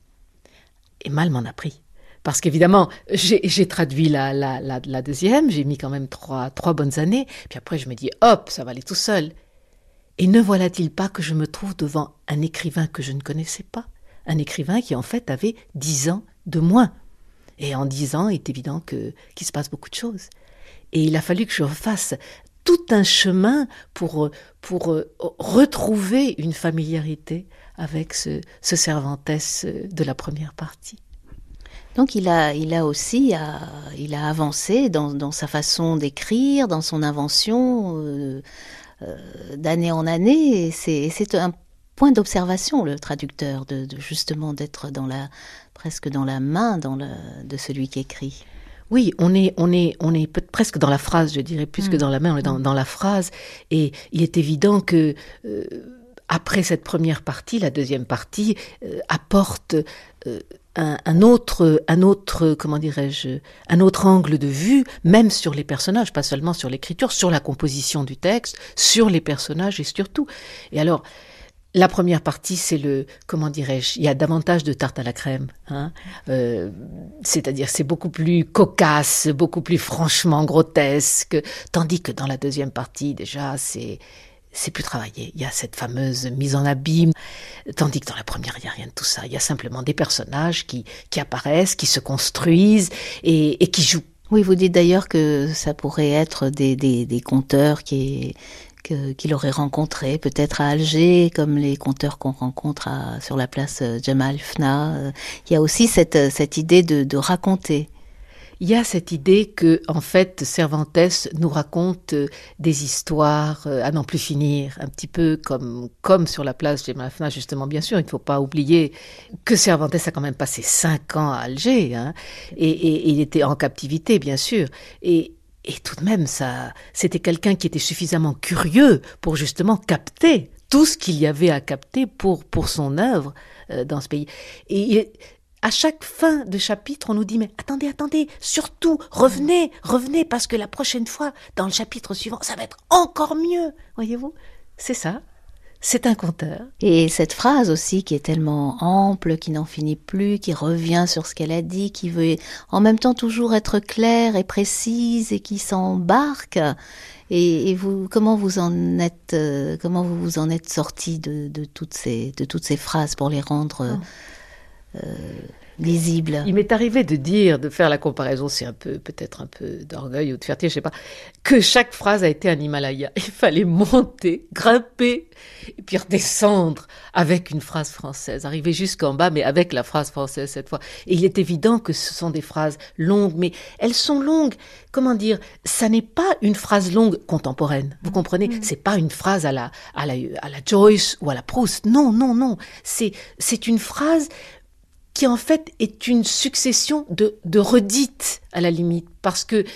[SPEAKER 12] et mal m'en a pris. Parce qu'évidemment, j'ai, j'ai traduit la, la, la, la deuxième, j'ai mis quand même trois, trois bonnes années, puis après je me dis, hop, ça va aller tout seul. Et ne voilà-t-il pas que je me trouve devant un écrivain que je ne connaissais pas, un écrivain qui en fait avait dix ans de moins. Et en dix ans, il est évident que, qu'il se passe beaucoup de choses. Et il a fallu que je refasse tout un chemin pour, pour retrouver une familiarité avec ce, ce Cervantes de la première partie.
[SPEAKER 4] Donc il a, il a aussi a, il a avancé dans, dans sa façon d'écrire, dans son invention, euh, euh, d'année en année. Et c'est, c'est un point d'observation, le traducteur, de, de justement d'être dans la, presque dans la main dans le, de celui qui écrit.
[SPEAKER 12] Oui, on est, on est, on est presque dans la phrase, je dirais, plus mmh. que dans la main, on est dans, dans la phrase. Et il est évident que euh, après cette première partie, la deuxième partie euh, apporte euh, Un, un autre, un autre, comment dirais-je, un autre angle de vue, même sur les personnages, pas seulement sur l'écriture, sur la composition du texte, sur les personnages et sur tout. Et alors, la première partie, c'est le, comment dirais-je, il y a davantage de tarte à la crème, hein, euh, c'est-à-dire c'est beaucoup plus cocasse, beaucoup plus franchement grotesque, tandis que dans la deuxième partie, déjà, c'est c'est plus travaillé. Il y a cette fameuse mise en abîme, tandis que dans la première, il n'y a rien de tout ça. Il y a simplement des personnages qui, qui apparaissent, qui se construisent et, et qui jouent.
[SPEAKER 4] Oui, vous dites d'ailleurs que ça pourrait être des, des, des conteurs qui, que, qu'il aurait rencontrés, peut-être à Alger, comme les conteurs qu'on rencontre à, sur la place Jemal Fna. Il y a aussi cette, cette idée de, de raconter.
[SPEAKER 12] Il y a cette idée que, en fait, Cervantes nous raconte des histoires à n'en plus finir, un petit peu comme, comme sur la place Jemal Fna, justement, bien sûr. Il ne faut pas oublier que Cervantes a quand même passé cinq ans à Alger, hein, et, et, et il était en captivité, bien sûr. Et, et tout de même, ça, c'était quelqu'un qui était suffisamment curieux pour justement capter tout ce qu'il y avait à capter pour, pour son œuvre euh, dans ce pays. Et il, à chaque fin de chapitre, on nous dit « Mais attendez, attendez, surtout, revenez, revenez, parce que la prochaine fois, dans le chapitre suivant, ça va être encore mieux. » Voyez-vous, c'est ça, c'est un conteur.
[SPEAKER 4] Et cette phrase aussi qui est tellement ample, qui n'en finit plus, qui revient sur ce qu'elle a dit, qui veut en même temps toujours être claire et précise et qui s'embarque. Et, et vous, comment vous en êtes, euh, comment vous vous en êtes sorti de, de toutes ces, de toutes ces phrases pour les rendre... Euh, Euh, lisible.
[SPEAKER 12] Il m'est arrivé de dire, de faire la comparaison, c'est un peu, peut-être un peu d'orgueil ou de fierté, je sais pas, que chaque phrase a été un Himalaya. Il fallait monter, grimper, et puis redescendre avec une phrase française, arriver jusqu'en bas, mais avec la phrase française cette fois. Et il est évident que ce sont des phrases longues, mais elles sont longues, comment dire, ça n'est pas une phrase longue contemporaine, vous comprenez? Mmh. C'est pas une phrase à la, à la, à la Joyce ou à la Proust. Non, non, non. C'est, c'est une phrase qui en fait est une succession de, de redites à la limite, parce que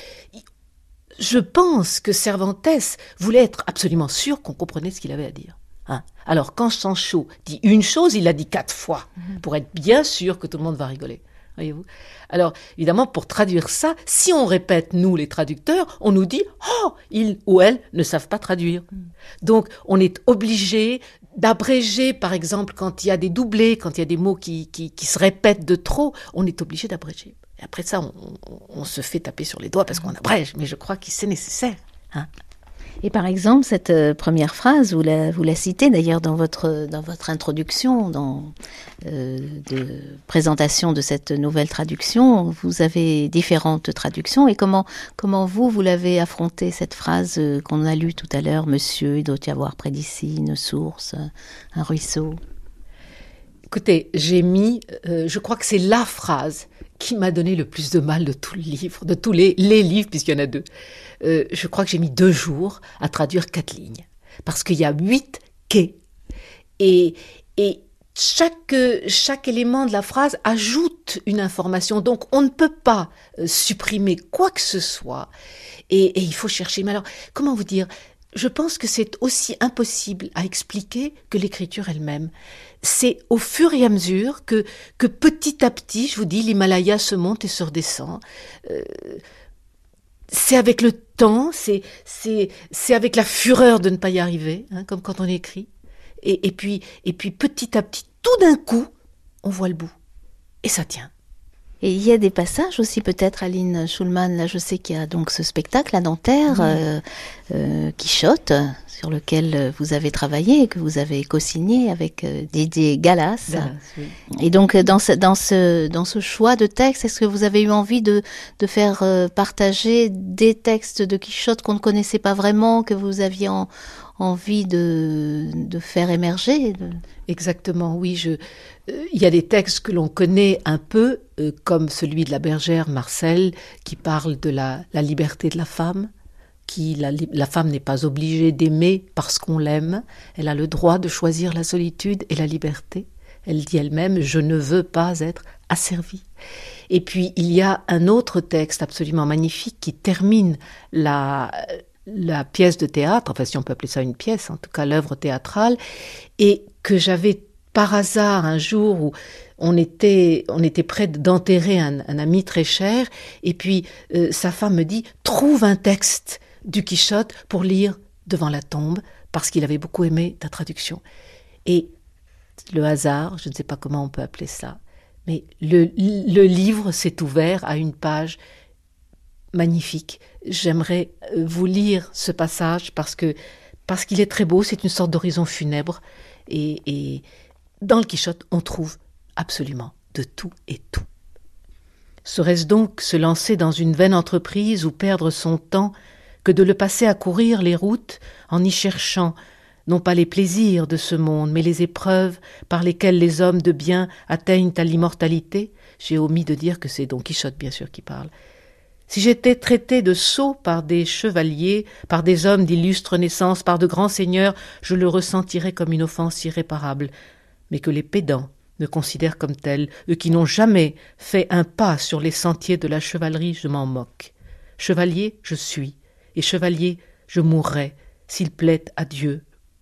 [SPEAKER 12] je pense que Cervantes voulait être absolument sûr qu'on comprenait ce qu'il avait à dire. Hein. Alors quand Sancho dit une chose, il l'a dit quatre fois, mmh. pour être bien sûr que tout le monde va rigoler. Voyez-vous ? Alors, évidemment, pour traduire ça, si on répète, nous, les traducteurs, on nous dit « Oh, ils ou elles ne savent pas traduire. Mm. » Donc, on est obligé d'abréger, par exemple, quand il y a des doublés, quand il y a des mots qui, qui, qui se répètent de trop, on est obligé d'abréger. Et après ça, on, on, on se fait taper sur les doigts parce qu'on abrège, mais je crois que c'est nécessaire. Hein.
[SPEAKER 4] Et par exemple, cette euh, première phrase, vous la, vous la citez d'ailleurs dans votre, dans votre introduction, dans euh, de présentation de cette nouvelle traduction. Vous avez différentes traductions. Et comment, comment vous, vous l'avez affrontée, cette phrase euh, qu'on a lue tout à l'heure, « Monsieur, il doit y avoir près d'ici une source, un ruisseau ».
[SPEAKER 12] Écoutez, j'ai mis, euh, je crois que c'est la phrase qui m'a donné le plus de mal de tout le livre, de tous les, les livres, puisqu'il y en a deux. Euh, je crois que j'ai mis deux jours à traduire quatre lignes, parce qu'il y a huit quais. Et, et chaque, chaque élément de la phrase ajoute une information, donc on ne peut pas euh, supprimer quoi que ce soit. Et, et il faut chercher. Mais alors, comment vous dire ? je pense que c'est aussi impossible à expliquer que l'écriture elle-même. C'est au fur et à mesure que, que petit à petit, je vous dis, l'Himalaya se monte et se redescend. Euh, c'est avec le temps, c'est, c'est, c'est avec la fureur de ne pas y arriver, hein, comme quand on écrit. Et, et, puis, et puis petit à petit, tout d'un coup, on voit le bout. Et ça tient.
[SPEAKER 4] Et il y a des passages aussi, peut-être, Aline Schulman, là je sais qu'il y a donc ce spectacle à Nanterre, mmh. euh, euh, Quichotte, sur lequel vous avez travaillé, que vous avez co-signé avec euh, Didier Gallas. Gallas oui. Et donc dans ce, dans, ce, dans ce choix de texte, est-ce que vous avez eu envie de, de faire euh, partager des textes de Quichotte qu'on ne connaissait pas vraiment, que vous aviez en, envie de, de faire émerger de...
[SPEAKER 12] Exactement, oui. Je, euh, il y a des textes que l'on connaît un peu, euh, comme celui de la bergère Marcel, qui parle de la, la liberté de la femme, qui la, la femme n'est pas obligée d'aimer parce qu'on l'aime, elle a le droit de choisir la solitude et la liberté. Elle dit elle-même « je ne veux pas être asservie ». Et puis il y a un autre texte absolument magnifique qui termine la... la pièce de théâtre, enfin si on peut appeler ça une pièce, en tout cas l'œuvre théâtrale, et que j'avais par hasard un jour où on était, on était près d'enterrer un, un ami très cher, et puis euh, sa femme me dit « trouve un texte du Quichotte pour lire devant la tombe, parce qu'il avait beaucoup aimé ta traduction ». Et le hasard, je ne sais pas comment on peut appeler ça, mais le, le livre s'est ouvert à une page magnifique. J'aimerais vous lire ce passage parce que parce qu'il est très beau, c'est une sorte d'horizon funèbre et, et dans le Quichotte, on trouve absolument de tout et tout. Serait-ce donc se lancer dans une vaine entreprise ou perdre son temps que de le passer à courir les routes en y cherchant non pas les plaisirs de ce monde, mais les épreuves par lesquelles les hommes de bien atteignent à l'immortalité? J'ai omis de dire que c'est Don Quichotte, bien sûr, qui parle. Si j'étais traité de sot par des chevaliers, par des hommes d'illustre naissance, par de grands seigneurs, je le ressentirais comme une offense irréparable. Mais que les pédants me considèrent comme tel, eux qui n'ont jamais fait un pas sur les sentiers de la chevalerie, je m'en moque. Chevalier, je suis, et chevalier, je mourrai, s'il plaît à Dieu.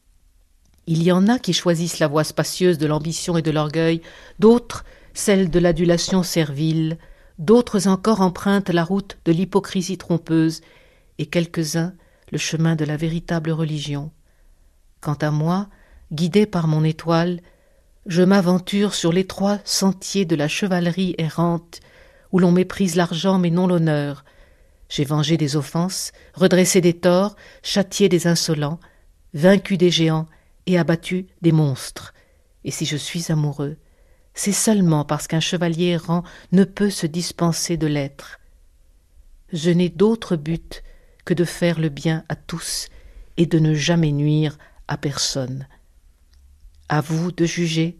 [SPEAKER 12] Il y en a qui choisissent la voie spacieuse de l'ambition et de l'orgueil, d'autres celle de l'adulation servile, d'autres encore empruntent la route de l'hypocrisie trompeuse, et quelques-uns le chemin de la véritable religion. Quant à moi, guidé par mon étoile, je m'aventure sur l'étroit sentier de la chevalerie errante, où l'on méprise l'argent mais non l'honneur. J'ai vengé des offenses, redressé des torts, châtié des insolents, vaincu des géants et abattu des monstres. Et si je suis amoureux, c'est seulement parce qu'un chevalier errant ne peut se dispenser de l'être. Je n'ai d'autre but que de faire le bien à tous et de ne jamais nuire à personne. À vous de juger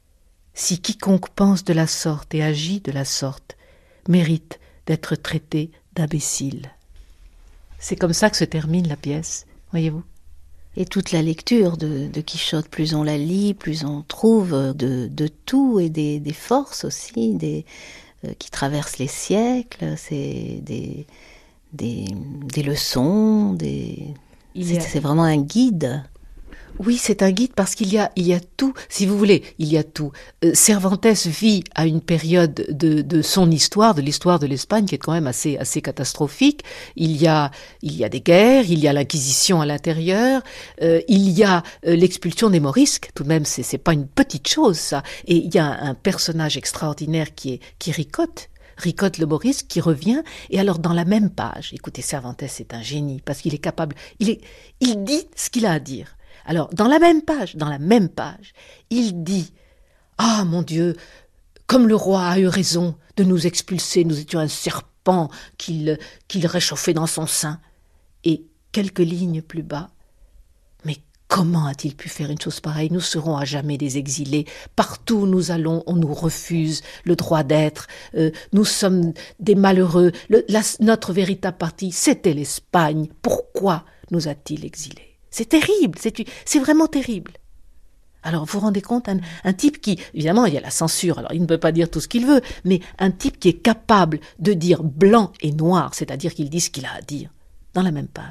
[SPEAKER 12] si quiconque pense de la sorte et agit de la sorte mérite d'être traité d'imbécile. C'est comme ça que se termine la pièce, voyez-vous.
[SPEAKER 4] Et toute la lecture de, de Quichotte, plus on la lit, plus on trouve de, de tout et des, des forces aussi, des, euh, qui traversent les siècles, c'est des, des, des leçons, des... c'est, a... c'est vraiment un guide.
[SPEAKER 12] Oui, c'est un guide parce qu'il y a, il y a tout, si vous voulez, il y a tout. Euh, Cervantes vit à une période de, de son histoire, de l'histoire de l'Espagne, qui est quand même assez, assez catastrophique. Il y a, il y a des guerres, il y a l'Inquisition à l'intérieur, euh, il y a euh, l'expulsion des morisques. Tout de même, c'est, c'est pas une petite chose, ça. Et il y a un, un personnage extraordinaire qui est, qui ricote. Ricote le morisque, qui revient, et alors dans la même page, écoutez, Cervantes c'est un génie, parce qu'il est capable, il est, il dit ce qu'il a à dire. Alors, dans la même page, dans la même page, il dit « Ah, mon Dieu, comme le roi a eu raison de nous expulser, nous étions un serpent qu'il, qu'il réchauffait dans son sein. » Et quelques lignes plus bas, « Mais comment a-t-il pu faire une chose pareille? Nous serons à jamais des exilés. Partout où nous allons, on nous refuse le droit d'être. Euh, nous sommes des malheureux. Le, la, notre véritable parti, c'était l'Espagne. Pourquoi nous a-t-il exilés? » C'est terrible, c'est, c'est vraiment terrible. Alors, vous vous rendez compte, un, un type qui, évidemment, il y a la censure, alors il ne peut pas dire tout ce qu'il veut, mais un type qui est capable de dire blanc et noir, c'est-à-dire qu'il dit ce qu'il a à dire, dans la même page.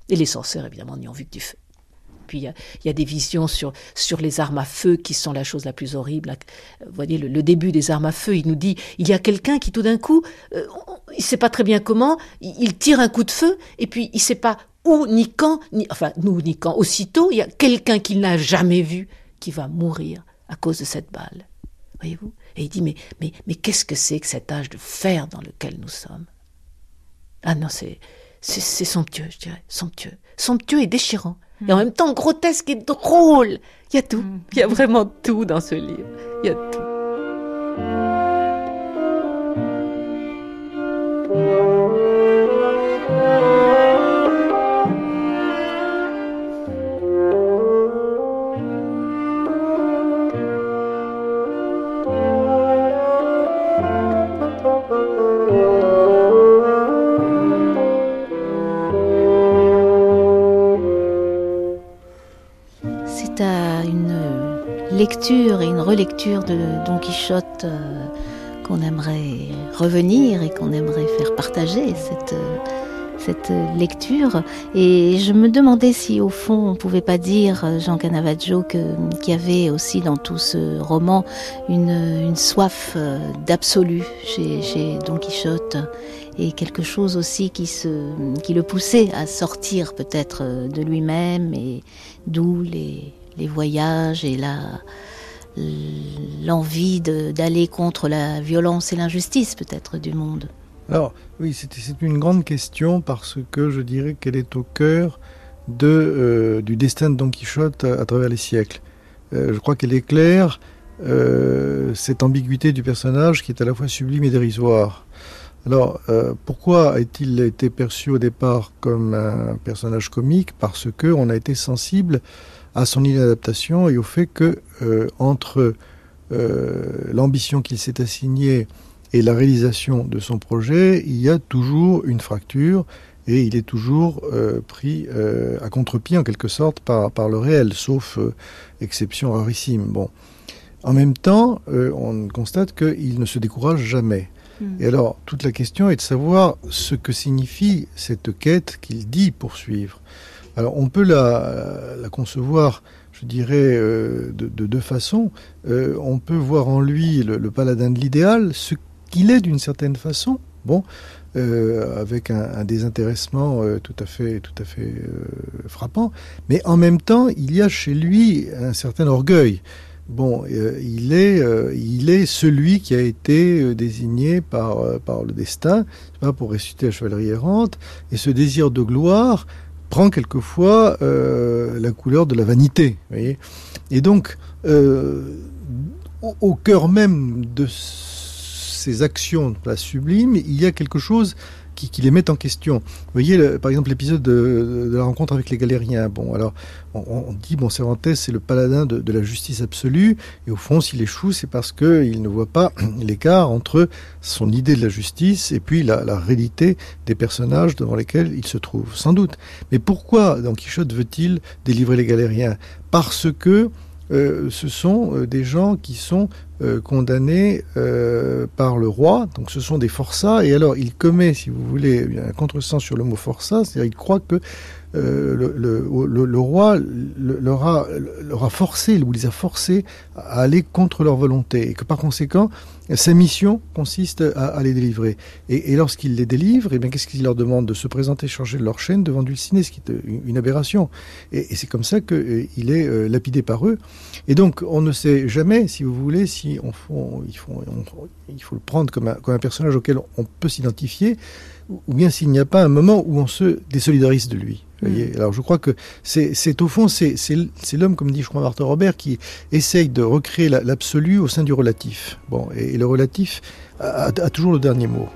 [SPEAKER 12] Et les sorcières, évidemment, n'y ont vu que du feu. Puis il y, y a des visions sur, sur les armes à feu qui sont la chose la plus horrible. Vous voyez, le, le début des armes à feu, il nous dit, il y a quelqu'un qui tout d'un coup, euh, il ne sait pas très bien comment, il, il tire un coup de feu, et puis il ne sait pas où, ni quand, ni, enfin, nous, ni quand. Aussitôt, il y a quelqu'un qu'il n'a jamais vu qui va mourir à cause de cette balle. Voyez-vous ? Et il dit, mais, mais, mais qu'est-ce que c'est que cet âge de fer dans lequel nous sommes ? Ah non, c'est, c'est, c'est somptueux, je dirais, somptueux. Somptueux et déchirant. Et en même temps grotesque et drôle. Il y a tout. Il y a vraiment tout dans ce livre. Il y a tout.
[SPEAKER 4] Lecture et une relecture de Don Quichotte euh, qu'on aimerait revenir et qu'on aimerait faire partager cette, euh, cette lecture. Et je me demandais si au fond on ne pouvait pas dire, Jean Canavaggio, que, qu'il y avait aussi dans tout ce roman une, une soif euh, d'absolu chez, chez Don Quichotte, et quelque chose aussi qui, se, qui le poussait à sortir peut-être de lui-même, et d'où les... les voyages et la, l'envie de, d'aller contre la violence et l'injustice peut-être du monde.
[SPEAKER 1] Alors oui, c'est, c'est une grande question parce que je dirais qu'elle est au cœur de, euh, du destin de Don Quichotte à, à travers les siècles. Euh, je crois qu'elle éclaire euh, cette ambiguïté du personnage qui est à la fois sublime et dérisoire. Alors, euh, pourquoi a-t-il été perçu au départ comme un personnage comique ? Parce qu'on a été sensible à son inadaptation et au fait que euh, entre euh, l'ambition qu'il s'est assignée et la réalisation de son projet, il y a toujours une fracture et il est toujours euh, pris euh, à contre-pied en quelque sorte par, par le réel, sauf euh, exception rarissime. Bon. En même temps, euh, on constate qu'il ne se décourage jamais. Mmh. Et alors, toute la question est de savoir ce que signifie cette quête qu'il dit poursuivre. Alors, on peut la, la concevoir, je dirais, euh, de, de deux façons. Euh, on peut voir en lui le, le paladin de l'idéal, ce qu'il est d'une certaine façon, bon, euh, avec un, un désintéressement euh, tout à fait, tout à fait euh, frappant. Mais en même temps, il y a chez lui un certain orgueil. Bon, euh, il est, euh, il est celui qui a été euh, désigné par, euh, par le destin, pas pour ressusciter la chevalerie errante, et ce désir de gloire prend quelquefois euh, la couleur de la vanité, vous voyez. Et donc, euh, au, au cœur même de ces actions de la sublime, il y a quelque chose qui, qui les met en question. Vous voyez, le, par exemple, l'épisode de, de la rencontre avec les Galériens. Bon, alors, on, on dit, bon, Cervantes, c'est le paladin de, de la justice absolue, et au fond, s'il échoue, c'est parce qu'il ne voit pas l'écart entre son idée de la justice et puis la, la réalité des personnages devant lesquels il se trouve, sans doute. Mais pourquoi Don Quichotte veut-il délivrer les Galériens ? Parce que Euh, ce sont euh, des gens qui sont euh, condamnés euh, par le roi, donc ce sont des forçats, et alors il commet, si vous voulez, un contresens sur le mot forçat, c'est-à-dire il croit que euh, le, le, le, le roi le, leur, a, leur a forcé, ou les a forcés à aller contre leur volonté, et que par conséquent, sa mission consiste à, à les délivrer. Et, et lorsqu'il les délivre, eh bien, qu'est-ce qu'il leur demande ? De se présenter chargé de leur chaîne devant Dulcinée, ce qui est une, une aberration. Et, et c'est comme ça qu'il euh, est euh, lapidé par eux. Et donc, on ne sait jamais, si vous voulez, si on, on, il, faut, on, il faut le prendre comme un, comme un personnage auquel on peut s'identifier, ou bien s'il n'y a pas un moment où on se désolidarise de lui. Voyez. Alors je crois que c'est, c'est au fond, c'est, c'est, c'est l'homme, comme dit je crois Martha Robert, qui essaye de recréer la, l'absolu au sein du relatif. Bon, et, et le relatif a, a, a toujours le dernier mot.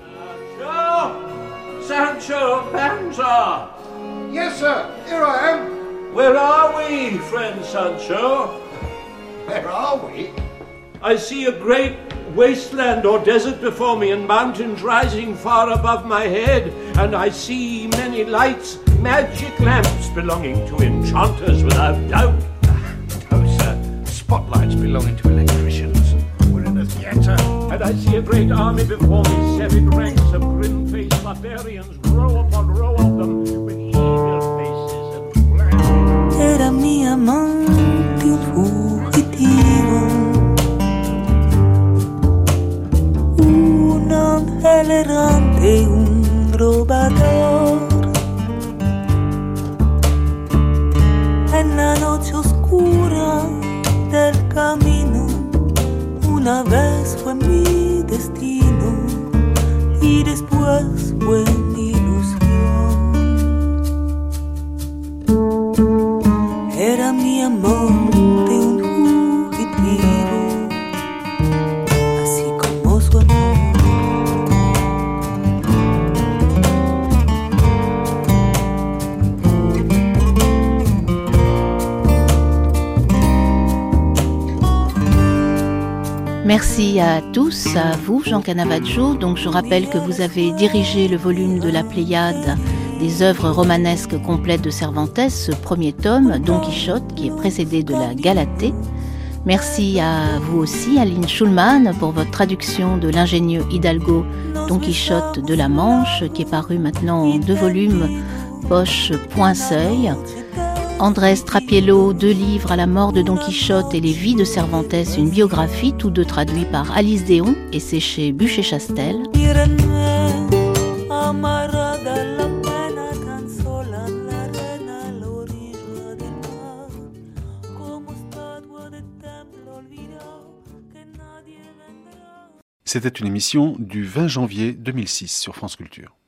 [SPEAKER 13] Sancho Panza!
[SPEAKER 14] Yes, sir. Here I am.
[SPEAKER 13] Where are we, friend Sancho?
[SPEAKER 14] Where are we?
[SPEAKER 13] I see a great wasteland or desert before me, and mountains rising far above my head, and I see many lights, magic lamps belonging to enchanters without doubt.
[SPEAKER 14] No, sir. Spotlights belonging to electricians. We're in a theatre.
[SPEAKER 13] And I see a great army before me, seven ranks of grim-faced barbarians, row upon row of them, with evil faces.
[SPEAKER 4] Merci à tous, à vous, Jean Canavaggio. Donc, je rappelle que vous avez dirigé le volume de la Pléiade des œuvres romanesques complètes de Cervantes, ce premier tome, Don Quichotte, qui est précédé de la Galatée. Merci à vous aussi, Aline Schulman, pour votre traduction de l'ingénieux Hidalgo Don Quichotte de la Manche, qui est paru maintenant en deux volumes, poche Point Seuil. Andrés Trapiello, deux livres à la mort de Don Quichotte et les vies de Cervantes, une biographie, tous deux traduits par Alice Déon, et c'est chez Bûcher-Chastel.
[SPEAKER 3] C'était une émission du vingt janvier deux mille six sur France Culture.